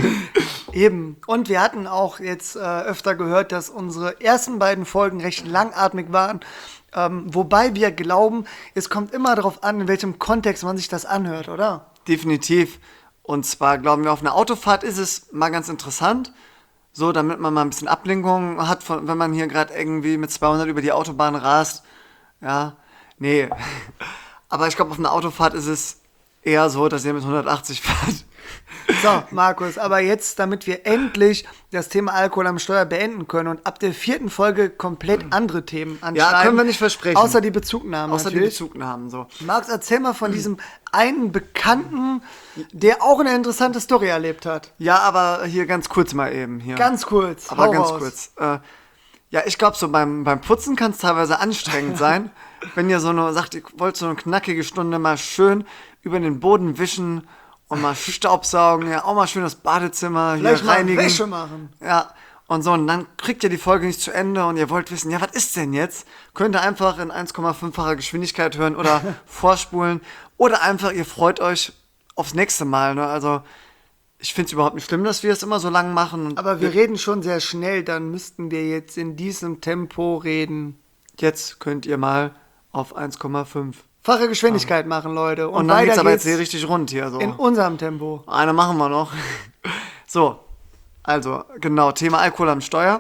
Eben. Und wir hatten auch jetzt äh, öfter gehört, dass unsere ersten beiden Folgen recht langatmig waren. Ähm, wobei wir glauben, es kommt immer darauf an, in welchem Kontext man sich das anhört, oder? Definitiv. Und zwar glauben wir, auf einer Autofahrt ist es mal ganz interessant, so damit man mal ein bisschen Ablenkung hat, von, wenn man hier gerade irgendwie mit zweihundert über die Autobahn rast. Ja, nee. Aber ich glaube, auf einer Autofahrt ist es eher so, dass ihr mit hundertachtzig fahrt. So, Markus, aber jetzt, damit wir endlich das Thema Alkohol am Steuer beenden können und ab der vierten Folge komplett andere Themen anschneiden. Ja, können wir nicht versprechen. Außer die Bezugnahmen Außer natürlich. die Bezugnahmen, so. Markus, erzähl mal von diesem einen Bekannten, der auch eine interessante Story erlebt hat. Ja, aber hier ganz kurz mal eben. Hier. Ganz kurz, Aber hau ganz raus. kurz. Äh, ja, ich glaube, so beim, beim Putzen kann es teilweise anstrengend sein, wenn ihr so eine, sagt, ihr wollt so eine knackige Stunde mal schön über den Boden wischen und mal Staubsaugen, ja, auch mal schön das Badezimmer Vielleicht hier mal reinigen. Wäsche machen. Ja, und so, und dann kriegt ihr die Folge nicht zu Ende und ihr wollt wissen, ja, was ist denn jetzt? Könnt ihr einfach in eins Komma fünffacher Geschwindigkeit hören oder vorspulen oder einfach, ihr freut euch aufs nächste Mal, ne? Also, ich finde es überhaupt nicht schlimm, dass wir es immer so lang machen. Und Aber wir reden schon sehr schnell, dann müssten wir jetzt in diesem Tempo reden. jetzt könnt ihr mal auf eins Komma fünf. Fache Geschwindigkeit machen, Leute. Und, dann geht's weiter aber jetzt geht's hier richtig rund hier. So. in unserem Tempo. Eine machen wir noch. So, also, genau, Thema Alkohol am Steuer.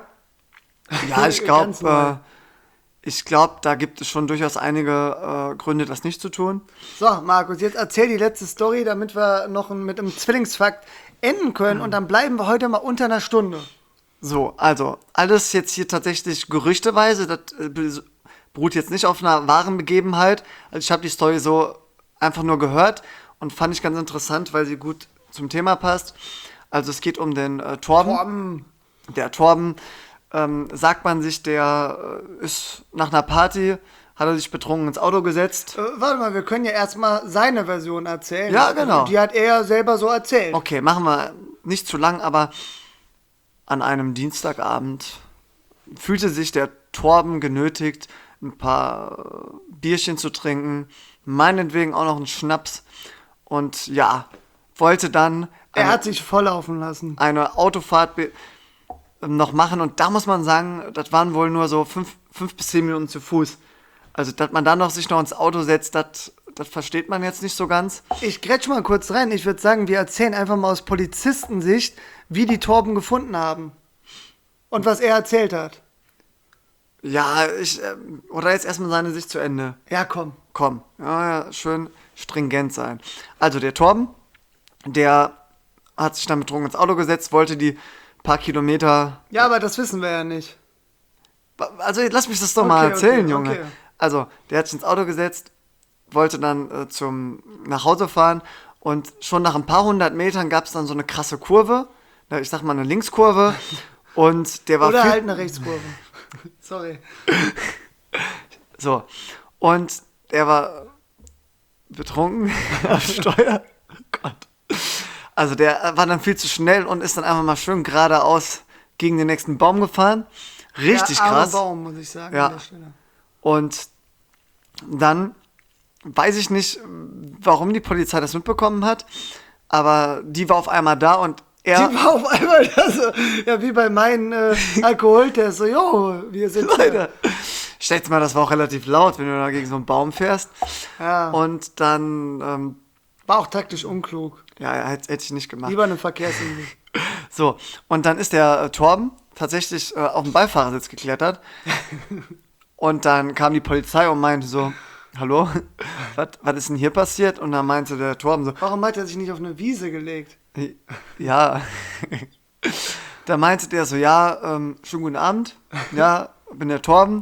Ja, ich glaube, Ganz neu. äh, ich glaube, da gibt es schon durchaus einige äh, Gründe, das nicht zu tun. So, Markus, jetzt erzähl die letzte Story, damit wir noch mit einem Zwillingsfakt enden können. Und dann bleiben wir heute mal unter einer Stunde. So, also, alles jetzt hier tatsächlich gerüchteweise, das äh, be- beruht jetzt nicht auf einer wahren Begebenheit. Also ich habe die Story so einfach nur gehört und fand ich ganz interessant, weil sie gut zum Thema passt. Also es geht um den äh, Torben. Torben. Der Torben, ähm, sagt man sich, der äh, ist nach einer Party, hat er sich betrunken ins Auto gesetzt. Äh, warte mal, wir können ja erstmal seine Version erzählen. Ja, genau. Die hat er selber so erzählt. Okay, machen wir nicht zu lang, aber an einem Dienstagabend fühlte sich der Torben genötigt, ein paar äh, Bierchen zu trinken, meinetwegen auch noch einen Schnaps und ja, wollte dann Er eine, hat sich volllaufen lassen. eine Autofahrt be- ähm, noch machen und da muss man sagen, das waren wohl nur so fünf, fünf bis zehn Minuten zu Fuß. Also, dass man dann noch sich noch ins Auto setzt, das das versteht man jetzt nicht so ganz. Ich grätsch mal kurz rein. Ich würde sagen, wir erzählen einfach mal aus Polizistensicht, wie die Torben gefunden haben. Und was er erzählt hat. Ja, ich, ähm, oder jetzt erstmal seine Sicht zu Ende. Ja, komm. Komm, ja, ja, schön stringent sein. Also der Torben, der hat sich dann betrunken ins Auto gesetzt, wollte die paar Kilometer... Ja, aber das wissen wir ja nicht. Also lass mich das doch Okay, mal erzählen, okay, Junge. okay. Also, der hat sich ins Auto gesetzt, wollte dann äh, zum nach Hause fahren und schon nach ein paar hundert Metern gab es dann so eine krasse Kurve, na, ich sag mal eine Linkskurve und der war Oder viel, halt eine Rechtskurve. Sorry. so und der war betrunken am Steuer. Oh Gott. Also der war dann viel zu schnell und ist dann einfach mal schön geradeaus gegen den nächsten Baum gefahren. Richtig ja, armer krass. Baum, muss ich sagen. Ja. An der Stelle. Und dann weiß ich nicht, warum die Polizei das mitbekommen hat, aber die war auf einmal da und er... Die war auf einmal da so, ja, wie bei meinen äh, Alkoholtests, so, jo, wir sind hier. Leute, ich schätze mal, das war auch relativ laut, wenn du da gegen so einen Baum fährst. Ja. Und dann, ähm, War auch taktisch unklug. ja, hätte, hätte ich nicht gemacht. Lieber eine Verkehrsinsel. So, und dann ist der äh, Torben tatsächlich äh, auf den Beifahrersitz geklettert. Und dann kam die Polizei und meinte so, hallo, was was ist denn hier passiert? Und dann meinte der Torben so, Warum hat er sich nicht auf eine Wiese gelegt? ja. Da meinte der so, ja, ähm, schönen guten Abend, ja, bin der Torben.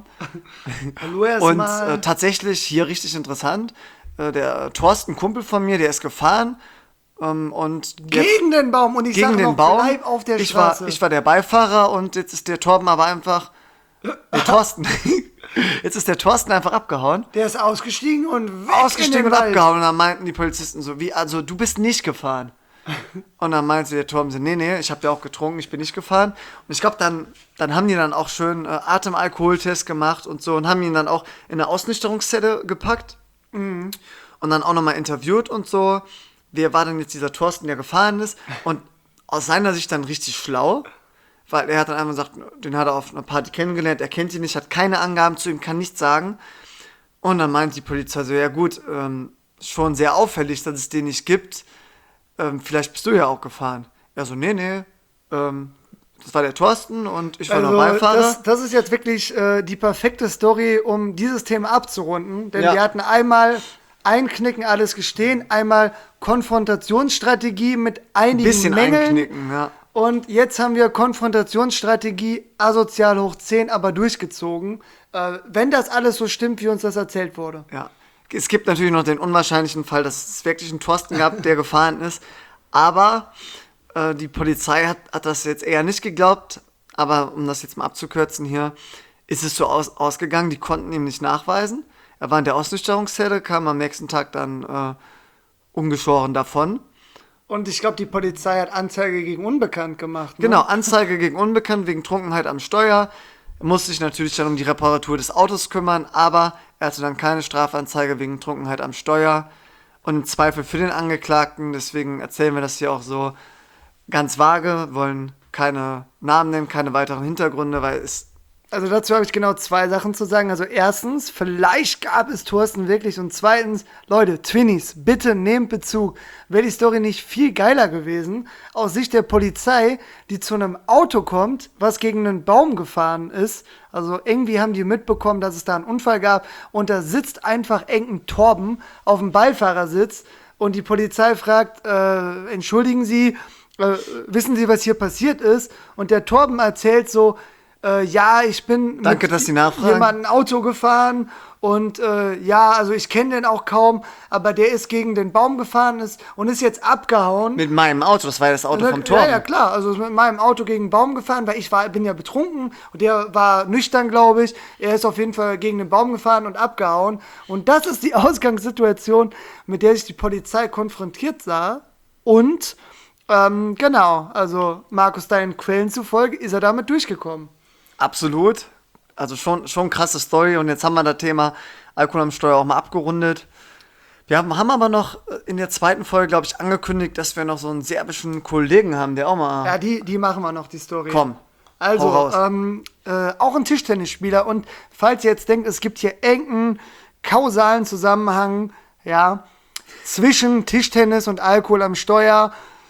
Hallo Und erstmal. äh, tatsächlich hier richtig interessant, äh, der Thorsten, Kumpel von mir, der ist gefahren ähm, und jetzt Gegen den Baum. Und ich gegen sag den noch, Baum. bleib auf der ich Straße. war, ich war der Beifahrer und jetzt ist der Torben aber einfach, der Thorsten, jetzt ist der Thorsten einfach abgehauen. Der ist ausgestiegen und weg Ausgestiegen in und den Wald. abgehauen und dann meinten die Polizisten so, wie, also du bist nicht gefahren. Und dann meinte der Torben so, nee, nee, ich habe ja auch getrunken, ich bin nicht gefahren. Und ich glaube, dann, dann haben die dann auch schön äh, Atemalkoholtest gemacht und so und haben ihn dann auch in eine Ausnüchterungszelle gepackt und dann auch nochmal interviewt und so. Wer war denn jetzt dieser Thorsten, der gefahren ist? Und aus seiner Sicht dann richtig schlau, weil er hat dann einfach gesagt, den hat er auf einer Party kennengelernt, er kennt ihn nicht, hat keine Angaben zu ihm, kann nichts sagen. Und dann meint die Polizei so, ja gut, ähm, schon sehr auffällig, dass es den nicht gibt. Ähm, vielleicht bist du ja auch gefahren. Er so, nee, nee, ähm, das war der Thorsten und ich war Also, noch Beifahrer. das, das ist jetzt wirklich äh, die perfekte Story, um dieses Thema abzurunden. Denn Ja. wir hatten einmal Einknicken, alles gestehen, einmal Konfrontationsstrategie mit einigen Bisschen Mängeln. einknicken, ja. Und jetzt haben wir Konfrontationsstrategie asozial hoch zehn, aber durchgezogen. Äh, wenn das alles so stimmt, wie uns das erzählt wurde. Ja. Es gibt natürlich noch den unwahrscheinlichen Fall, dass es wirklich einen Thorsten gab, der gefahren ist. Aber äh, die Polizei hat, hat das jetzt eher nicht geglaubt. Aber um das jetzt mal abzukürzen hier, ist es so aus, ausgegangen, die konnten ihm nicht nachweisen. Er war in der Ausnüchterungszelle, kam am nächsten Tag dann äh, ungeschoren davon. Und ich glaube, die Polizei hat Anzeige gegen Unbekannt gemacht. Ne? Genau, Anzeige gegen Unbekannt wegen Trunkenheit am Steuer. Er musste sich natürlich dann um die Reparatur des Autos kümmern, aber er hatte dann keine Strafanzeige wegen Trunkenheit am Steuer und im Zweifel für den Angeklagten. Deswegen erzählen wir das hier auch so ganz vage, wollen keine Namen nennen, keine weiteren Hintergründe, weil es Also dazu habe ich genau zwei Sachen zu sagen. Also erstens, vielleicht gab es Thorsten wirklich. Und zweitens, Leute, Twinnies, bitte nehmt Bezug. Wäre die Story nicht viel geiler gewesen, aus Sicht der Polizei, die zu einem Auto kommt, was gegen einen Baum gefahren ist. Also irgendwie haben die mitbekommen, dass es da einen Unfall gab. Und da sitzt einfach irgendein Torben auf dem Beifahrersitz. Und die Polizei fragt, äh, entschuldigen Sie, äh, wissen Sie, was hier passiert ist? Und der Torben erzählt so, Äh, ja, ich bin Danke, mit dass Sie nachfragen. jemandem Auto gefahren und äh, ja, also ich kenne den auch kaum, aber der ist gegen den Baum gefahren ist und ist jetzt abgehauen. mit meinem Auto, das war ja das Auto vom Ja, Torben. ja, klar, also ist mit meinem Auto gegen den Baum gefahren, weil ich war, bin ja betrunken und der war nüchtern, glaube ich. Er ist auf jeden Fall gegen den Baum gefahren und abgehauen. Und das ist die Ausgangssituation, mit der sich die Polizei konfrontiert sah. Und ähm, genau, also Markus, deinen Quellen zufolge ist er damit durchgekommen. Absolut. Also schon, schon krasse Story. Und jetzt haben wir das Thema Alkohol am Steuer auch mal abgerundet. Wir haben, haben aber noch in der zweiten Folge, glaube ich, angekündigt, dass wir noch so einen serbischen Kollegen haben, der auch mal... Ja, die, die machen wir noch, die Story. Komm, hau Also, raus. ähm, äh, auch ein Tischtennisspieler. Und falls ihr jetzt denkt, es gibt hier irgendeinen kausalen Zusammenhang, ja, zwischen Tischtennis und Alkohol am Steuer,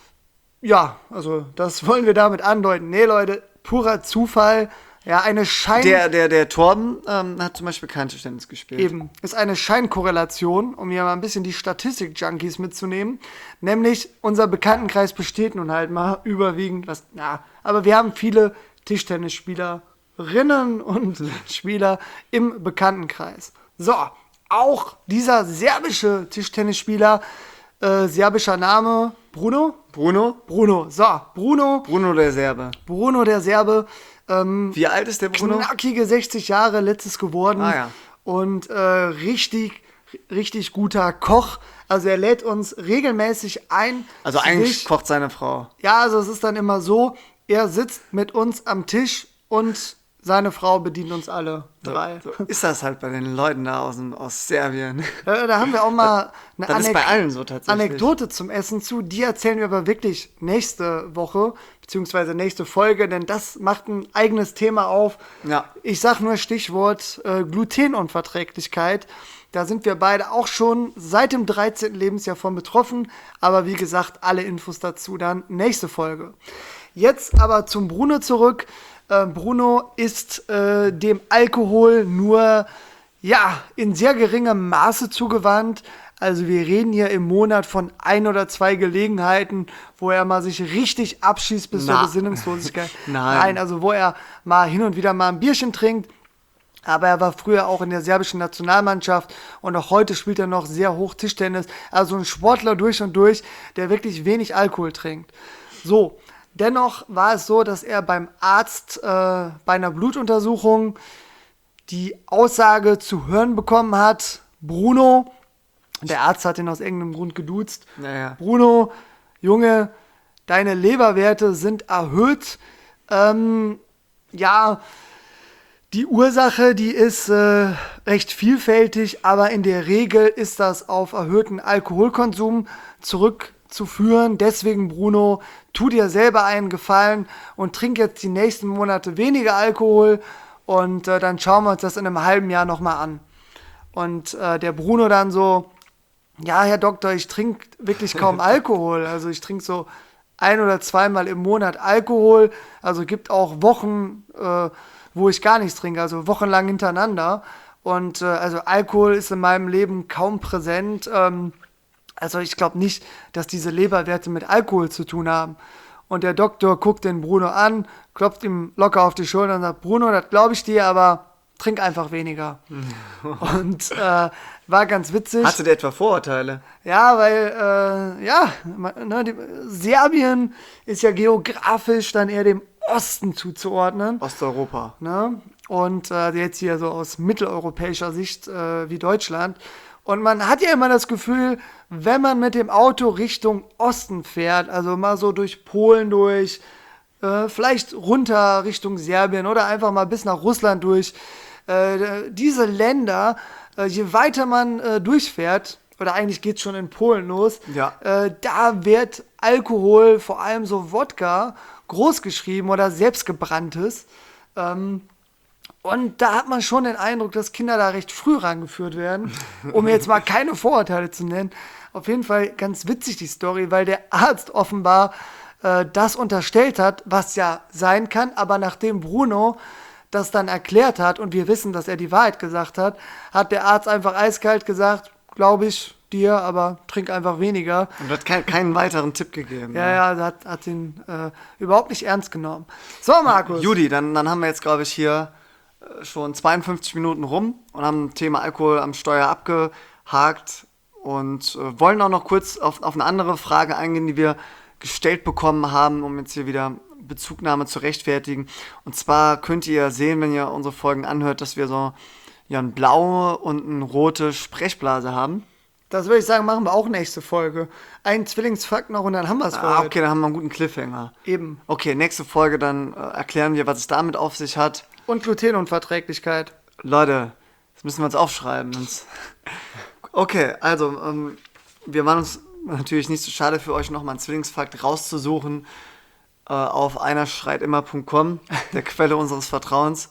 ja, also das wollen wir damit andeuten. Nee, Leute, purer Zufall. Ja, eine Schein... Der, der, der Torben ähm, hat zum Beispiel kein Tischtennis gespielt. Eben, ist eine Scheinkorrelation, um hier mal ein bisschen die Statistik-Junkies mitzunehmen. Nämlich, unser Bekanntenkreis besteht nun halt mal überwiegend, was, ja, aber wir haben viele Tischtennisspielerinnen und Spieler im Bekanntenkreis. So, auch dieser serbische Tischtennisspieler, äh, serbischer Name, Bruno? Bruno? Bruno, so, Bruno, Bruno der Serbe. Bruno der Serbe, ähm, Wie alt ist der Bruno? knackige sechzig Jahre, letztes geworden. Ah, ja. Und äh, richtig, richtig guter Koch. Also er lädt uns regelmäßig ein. Also zu eigentlich sich. kocht seine Frau. Ja, also es ist dann immer so, er sitzt mit uns am Tisch und seine Frau bedient uns alle drei. So ist das halt bei den Leuten da aus, dem, aus Serbien. Äh, da haben wir auch mal eine Das ist bei allen so tatsächlich. Anekdote zum Essen zu. Die erzählen wir aber wirklich nächste Woche, beziehungsweise nächste Folge, denn das macht ein eigenes Thema auf. Ja. Ich sag nur Stichwort äh, Glutenunverträglichkeit. Da sind wir beide auch schon seit dem dreizehnten Lebensjahr von betroffen. Aber wie gesagt, alle Infos dazu dann nächste Folge. Jetzt aber zum Bruno zurück. Äh, Bruno ist äh, dem Alkohol nur ja, in sehr geringem Maße zugewandt. Also wir reden hier im Monat von ein oder zwei Gelegenheiten, wo er mal sich richtig abschießt bis Na. zur Besinnungslosigkeit. Nein. Nein, also wo er mal hin und wieder mal ein Bierchen trinkt. Aber er war früher auch in der serbischen Nationalmannschaft und auch heute spielt er noch sehr hoch Tischtennis. Also ein Sportler durch und durch, der wirklich wenig Alkohol trinkt. So, dennoch war es so, dass er beim Arzt äh, bei einer Blutuntersuchung die Aussage zu hören bekommen hat, Bruno, der Arzt hat ihn aus irgendeinem Grund geduzt, Naja. Bruno, Junge, deine Leberwerte sind erhöht. Ähm, ja, die Ursache, die ist äh, recht vielfältig, aber in der Regel ist das auf erhöhten Alkoholkonsum zurückzuführen. Deswegen, Bruno, tu dir selber einen Gefallen und trink jetzt die nächsten Monate weniger Alkohol und äh, dann schauen wir uns das in einem halben Jahr nochmal an. Und äh, der Bruno dann so, ja, Herr Doktor, ich trinke wirklich kaum Alkohol. Also ich trinke so ein- oder zweimal im Monat Alkohol. Also gibt auch Wochen, äh, wo ich gar nichts trinke, also wochenlang hintereinander. Und äh, also Alkohol ist in meinem Leben kaum präsent. Ähm, also ich glaube nicht, dass diese Leberwerte mit Alkohol zu tun haben. Und der Doktor guckt den Bruno an, klopft ihm locker auf die Schulter und sagt, Bruno, das glaube ich dir, aber trink einfach weniger. Und äh, war ganz witzig. Hast du dir etwa Vorurteile? Ja, weil, äh, ja, ne, die, Serbien ist ja geografisch dann eher dem Osten zuzuordnen. Osteuropa. Ne? Und äh, jetzt hier so aus mitteleuropäischer Sicht äh, wie Deutschland. Und man hat ja immer das Gefühl, wenn man mit dem Auto Richtung Osten fährt, also mal so durch Polen durch, äh, vielleicht runter Richtung Serbien oder einfach mal bis nach Russland durch, äh, diese Länder, äh, je weiter man äh, durchfährt, oder eigentlich geht es schon in Polen los, Ja. äh, da wird Alkohol, vor allem so Wodka, großgeschrieben oder selbstgebranntes. Ähm, und da hat man schon den Eindruck, dass Kinder da recht früh rangeführt werden, um jetzt mal keine Vorurteile zu nennen. Auf jeden Fall ganz witzig die Story, weil der Arzt offenbar äh, das unterstellt hat, was ja sein kann, aber nachdem Bruno das dann erklärt hat und wir wissen, dass er die Wahrheit gesagt hat, hat der Arzt einfach eiskalt gesagt, glaube ich dir, aber trink einfach weniger. Und hat kein, keinen weiteren Tipp gegeben. Ja, ja, hat, hat ihn äh, überhaupt nicht ernst genommen. So, Markus. Judy, dann, dann haben wir jetzt, glaube ich, hier äh, schon zweiundfünfzig Minuten rum und haben Thema Alkohol am Steuer abgehakt und äh, wollen auch noch kurz auf, auf eine andere Frage eingehen, die wir gestellt bekommen haben, um jetzt hier wieder Bezugnahme zu rechtfertigen. Und zwar könnt ihr sehen, wenn ihr unsere Folgen anhört, dass wir so ja, eine blaue und eine rote Sprechblase haben. Das würde ich sagen, machen wir auch nächste Folge. Ein Zwillingsfakt noch und dann haben wir es für Ah, heute. okay, dann haben wir einen guten Cliffhanger. Eben. Okay, nächste Folge, dann äh, erklären wir, was es damit auf sich hat. Und Glutenunverträglichkeit. Leute, das müssen wir uns aufschreiben. Sonst okay, also, ähm, wir waren uns natürlich nicht so schade für euch, nochmal einen Zwillingsfakt rauszusuchen äh, auf einerschreitimmer punkt com, der Quelle unseres Vertrauens.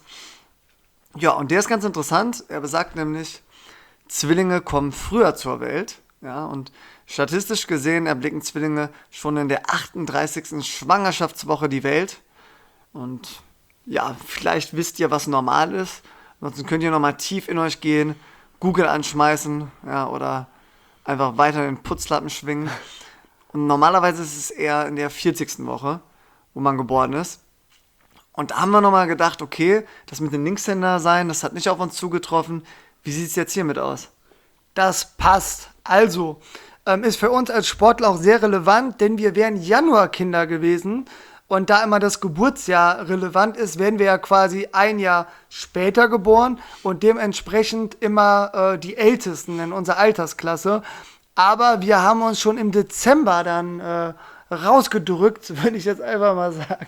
Ja, und der ist ganz interessant. Er besagt nämlich, Zwillinge kommen früher zur Welt. Ja, und statistisch gesehen erblicken Zwillinge schon in der achtunddreißigsten Schwangerschaftswoche die Welt. Und ja, vielleicht wisst ihr, was normal ist. Ansonsten könnt ihr nochmal tief in euch gehen, Google anschmeißen, ja, oder einfach weiter den Putzlappen schwingen. Und normalerweise ist es eher in der vierzigsten Woche, wo man geboren ist. Und da haben wir nochmal gedacht, okay, das mit dem Linkshänder sein, das hat nicht auf uns zugetroffen. Wie sieht es jetzt hiermit aus? Das passt. Also, ähm, ist für uns als Sportler auch sehr relevant, denn wir wären Januarkinder gewesen. Und da immer das Geburtsjahr relevant ist, werden wir ja quasi ein Jahr später geboren und dementsprechend immer äh, die Ältesten in unserer Altersklasse. Aber wir haben uns schon im Dezember dann äh, rausgedrückt, würde ich jetzt einfach mal sagen.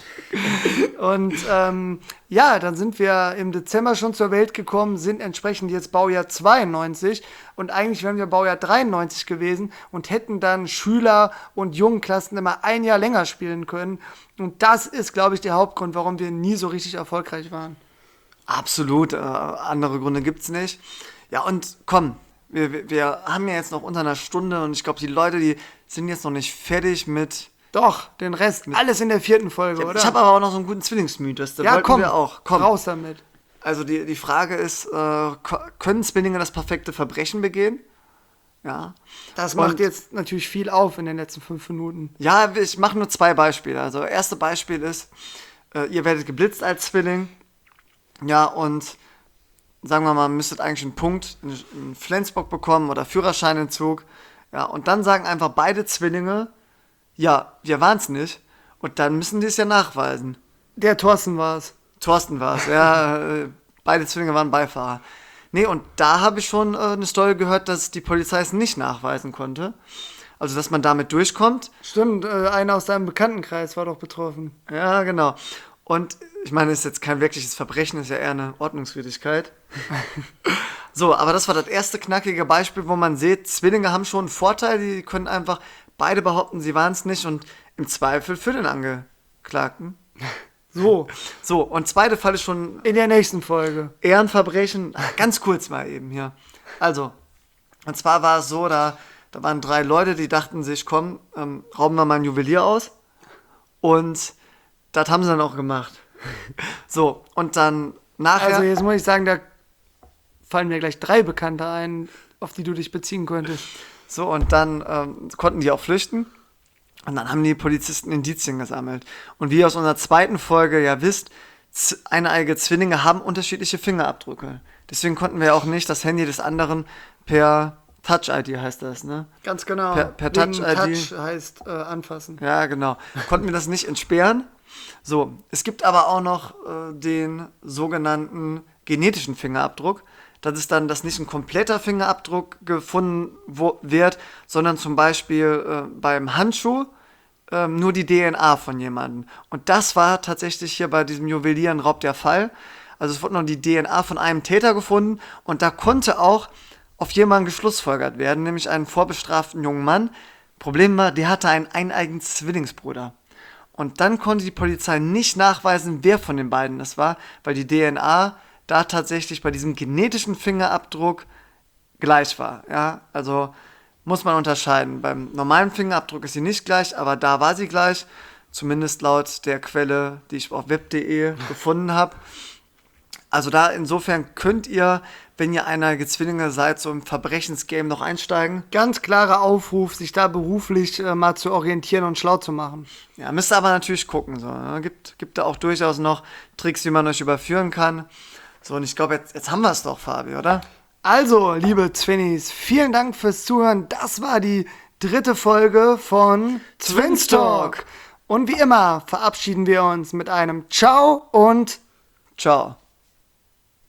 Und ähm, ja, dann sind wir im Dezember schon zur Welt gekommen, sind entsprechend jetzt Baujahr zweiundneunzig und eigentlich wären wir Baujahr dreiundneunzig gewesen und hätten dann Schüler und Jungenklassen immer ein Jahr länger spielen können. Und das ist, glaube ich, der Hauptgrund, warum wir nie so richtig erfolgreich waren. Absolut, äh, andere Gründe gibt's nicht. Ja, und komm, wir, wir, wir haben ja jetzt noch unter einer Stunde und ich glaube, die Leute, die sind jetzt noch nicht fertig mit... Doch, den Rest, alles in der vierten Folge, Ja, oder? ich habe aber auch noch so einen guten Zwillingsmythos, da ja, wollten komm, wir auch. Komm, raus damit. Also die, die Frage ist, äh, ko- können Zwillinge das perfekte Verbrechen begehen? Ja. Das macht Und- jetzt natürlich viel auf in den letzten fünf Minuten. Ja, ich mache nur zwei Beispiele. Also, erste Beispiel ist, äh, ihr werdet geblitzt als Zwilling. Ja, und sagen wir mal, müsstet eigentlich einen Punkt in, in Flensburg bekommen oder Führerscheinentzug. Ja, und dann sagen einfach beide Zwillinge, ja, wir waren es nicht. Und dann müssen die es ja nachweisen. Der Thorsten war es. Thorsten war es, ja. äh, Beide Zwillinge waren Beifahrer. Nee, und da habe ich schon äh, eine Story gehört, dass die Polizei es nicht nachweisen konnte. Also, dass man damit durchkommt. Stimmt, äh, einer aus deinem Bekanntenkreis war doch betroffen. Ja, genau. Und ich meine, es ist jetzt kein wirkliches Verbrechen, ist ja eher eine Ordnungswidrigkeit. So, aber das war das erste knackige Beispiel, wo man sieht, Zwillinge haben schon einen Vorteil, die können einfach beide behaupten, sie waren es nicht und im Zweifel für den Angeklagten. So, So, und zweite Fall ist schon in der nächsten Folge. Ehrenverbrechen. Ganz kurz mal eben hier. Also, und zwar war es so, da, da waren drei Leute, die dachten sich, komm, ähm, rauben wir mal ein Juwelier aus. Und das haben sie dann auch gemacht. So, und dann nachher... Also jetzt muss ich sagen, da fallen mir gleich drei Bekannte ein, auf die du dich beziehen könntest. So, und dann ähm, konnten die auch flüchten. Und dann haben die Polizisten Indizien gesammelt. Und wie ihr aus unserer zweiten Folge ja wisst, z- eineige Zwillinge haben unterschiedliche Fingerabdrücke. Deswegen konnten wir auch nicht das Handy des anderen per Touch-I D, heißt das, ne? Ganz genau. Per- per Wegen Touch-I D. Touch heißt äh, anfassen. Ja, genau. Konnten wir das nicht entsperren. So, es gibt aber auch noch äh, den sogenannten genetischen Fingerabdruck. Das ist dann, dass nicht ein kompletter Fingerabdruck gefunden wo, wird, sondern zum Beispiel äh, beim Handschuh ähm, nur die D N A von jemandem. Und das war tatsächlich hier bei diesem Juwelierenraub der Fall. Also es wurde noch die D N A von einem Täter gefunden und da konnte auch auf jemanden geschlussfolgert werden, nämlich einen vorbestraften jungen Mann. Problem war, der hatte einen eineigen Zwillingsbruder. Und dann konnte die Polizei nicht nachweisen, wer von den beiden das war, weil die D N A da tatsächlich bei diesem genetischen Fingerabdruck gleich war. Ja, also muss man unterscheiden. Beim normalen Fingerabdruck ist sie nicht gleich, aber da war sie gleich. Zumindest laut der Quelle, die ich auf web punkt de gefunden habe. Also da insofern könnt ihr, wenn ihr eineige Zwillinge seid, so im Verbrechensgame noch einsteigen. Ganz klarer Aufruf, sich da beruflich äh, mal zu orientieren und schlau zu machen. Ja, müsst ihr aber natürlich gucken. So, ne? Gibt, gibt da auch durchaus noch Tricks, wie man euch überführen kann. So, und ich glaube, jetzt, jetzt haben wir es doch, Fabi, oder? Also, liebe Zwinnies, vielen Dank fürs Zuhören. Das war die dritte Folge von Twins Talk. Und wie immer verabschieden wir uns mit einem Ciao und Ciao.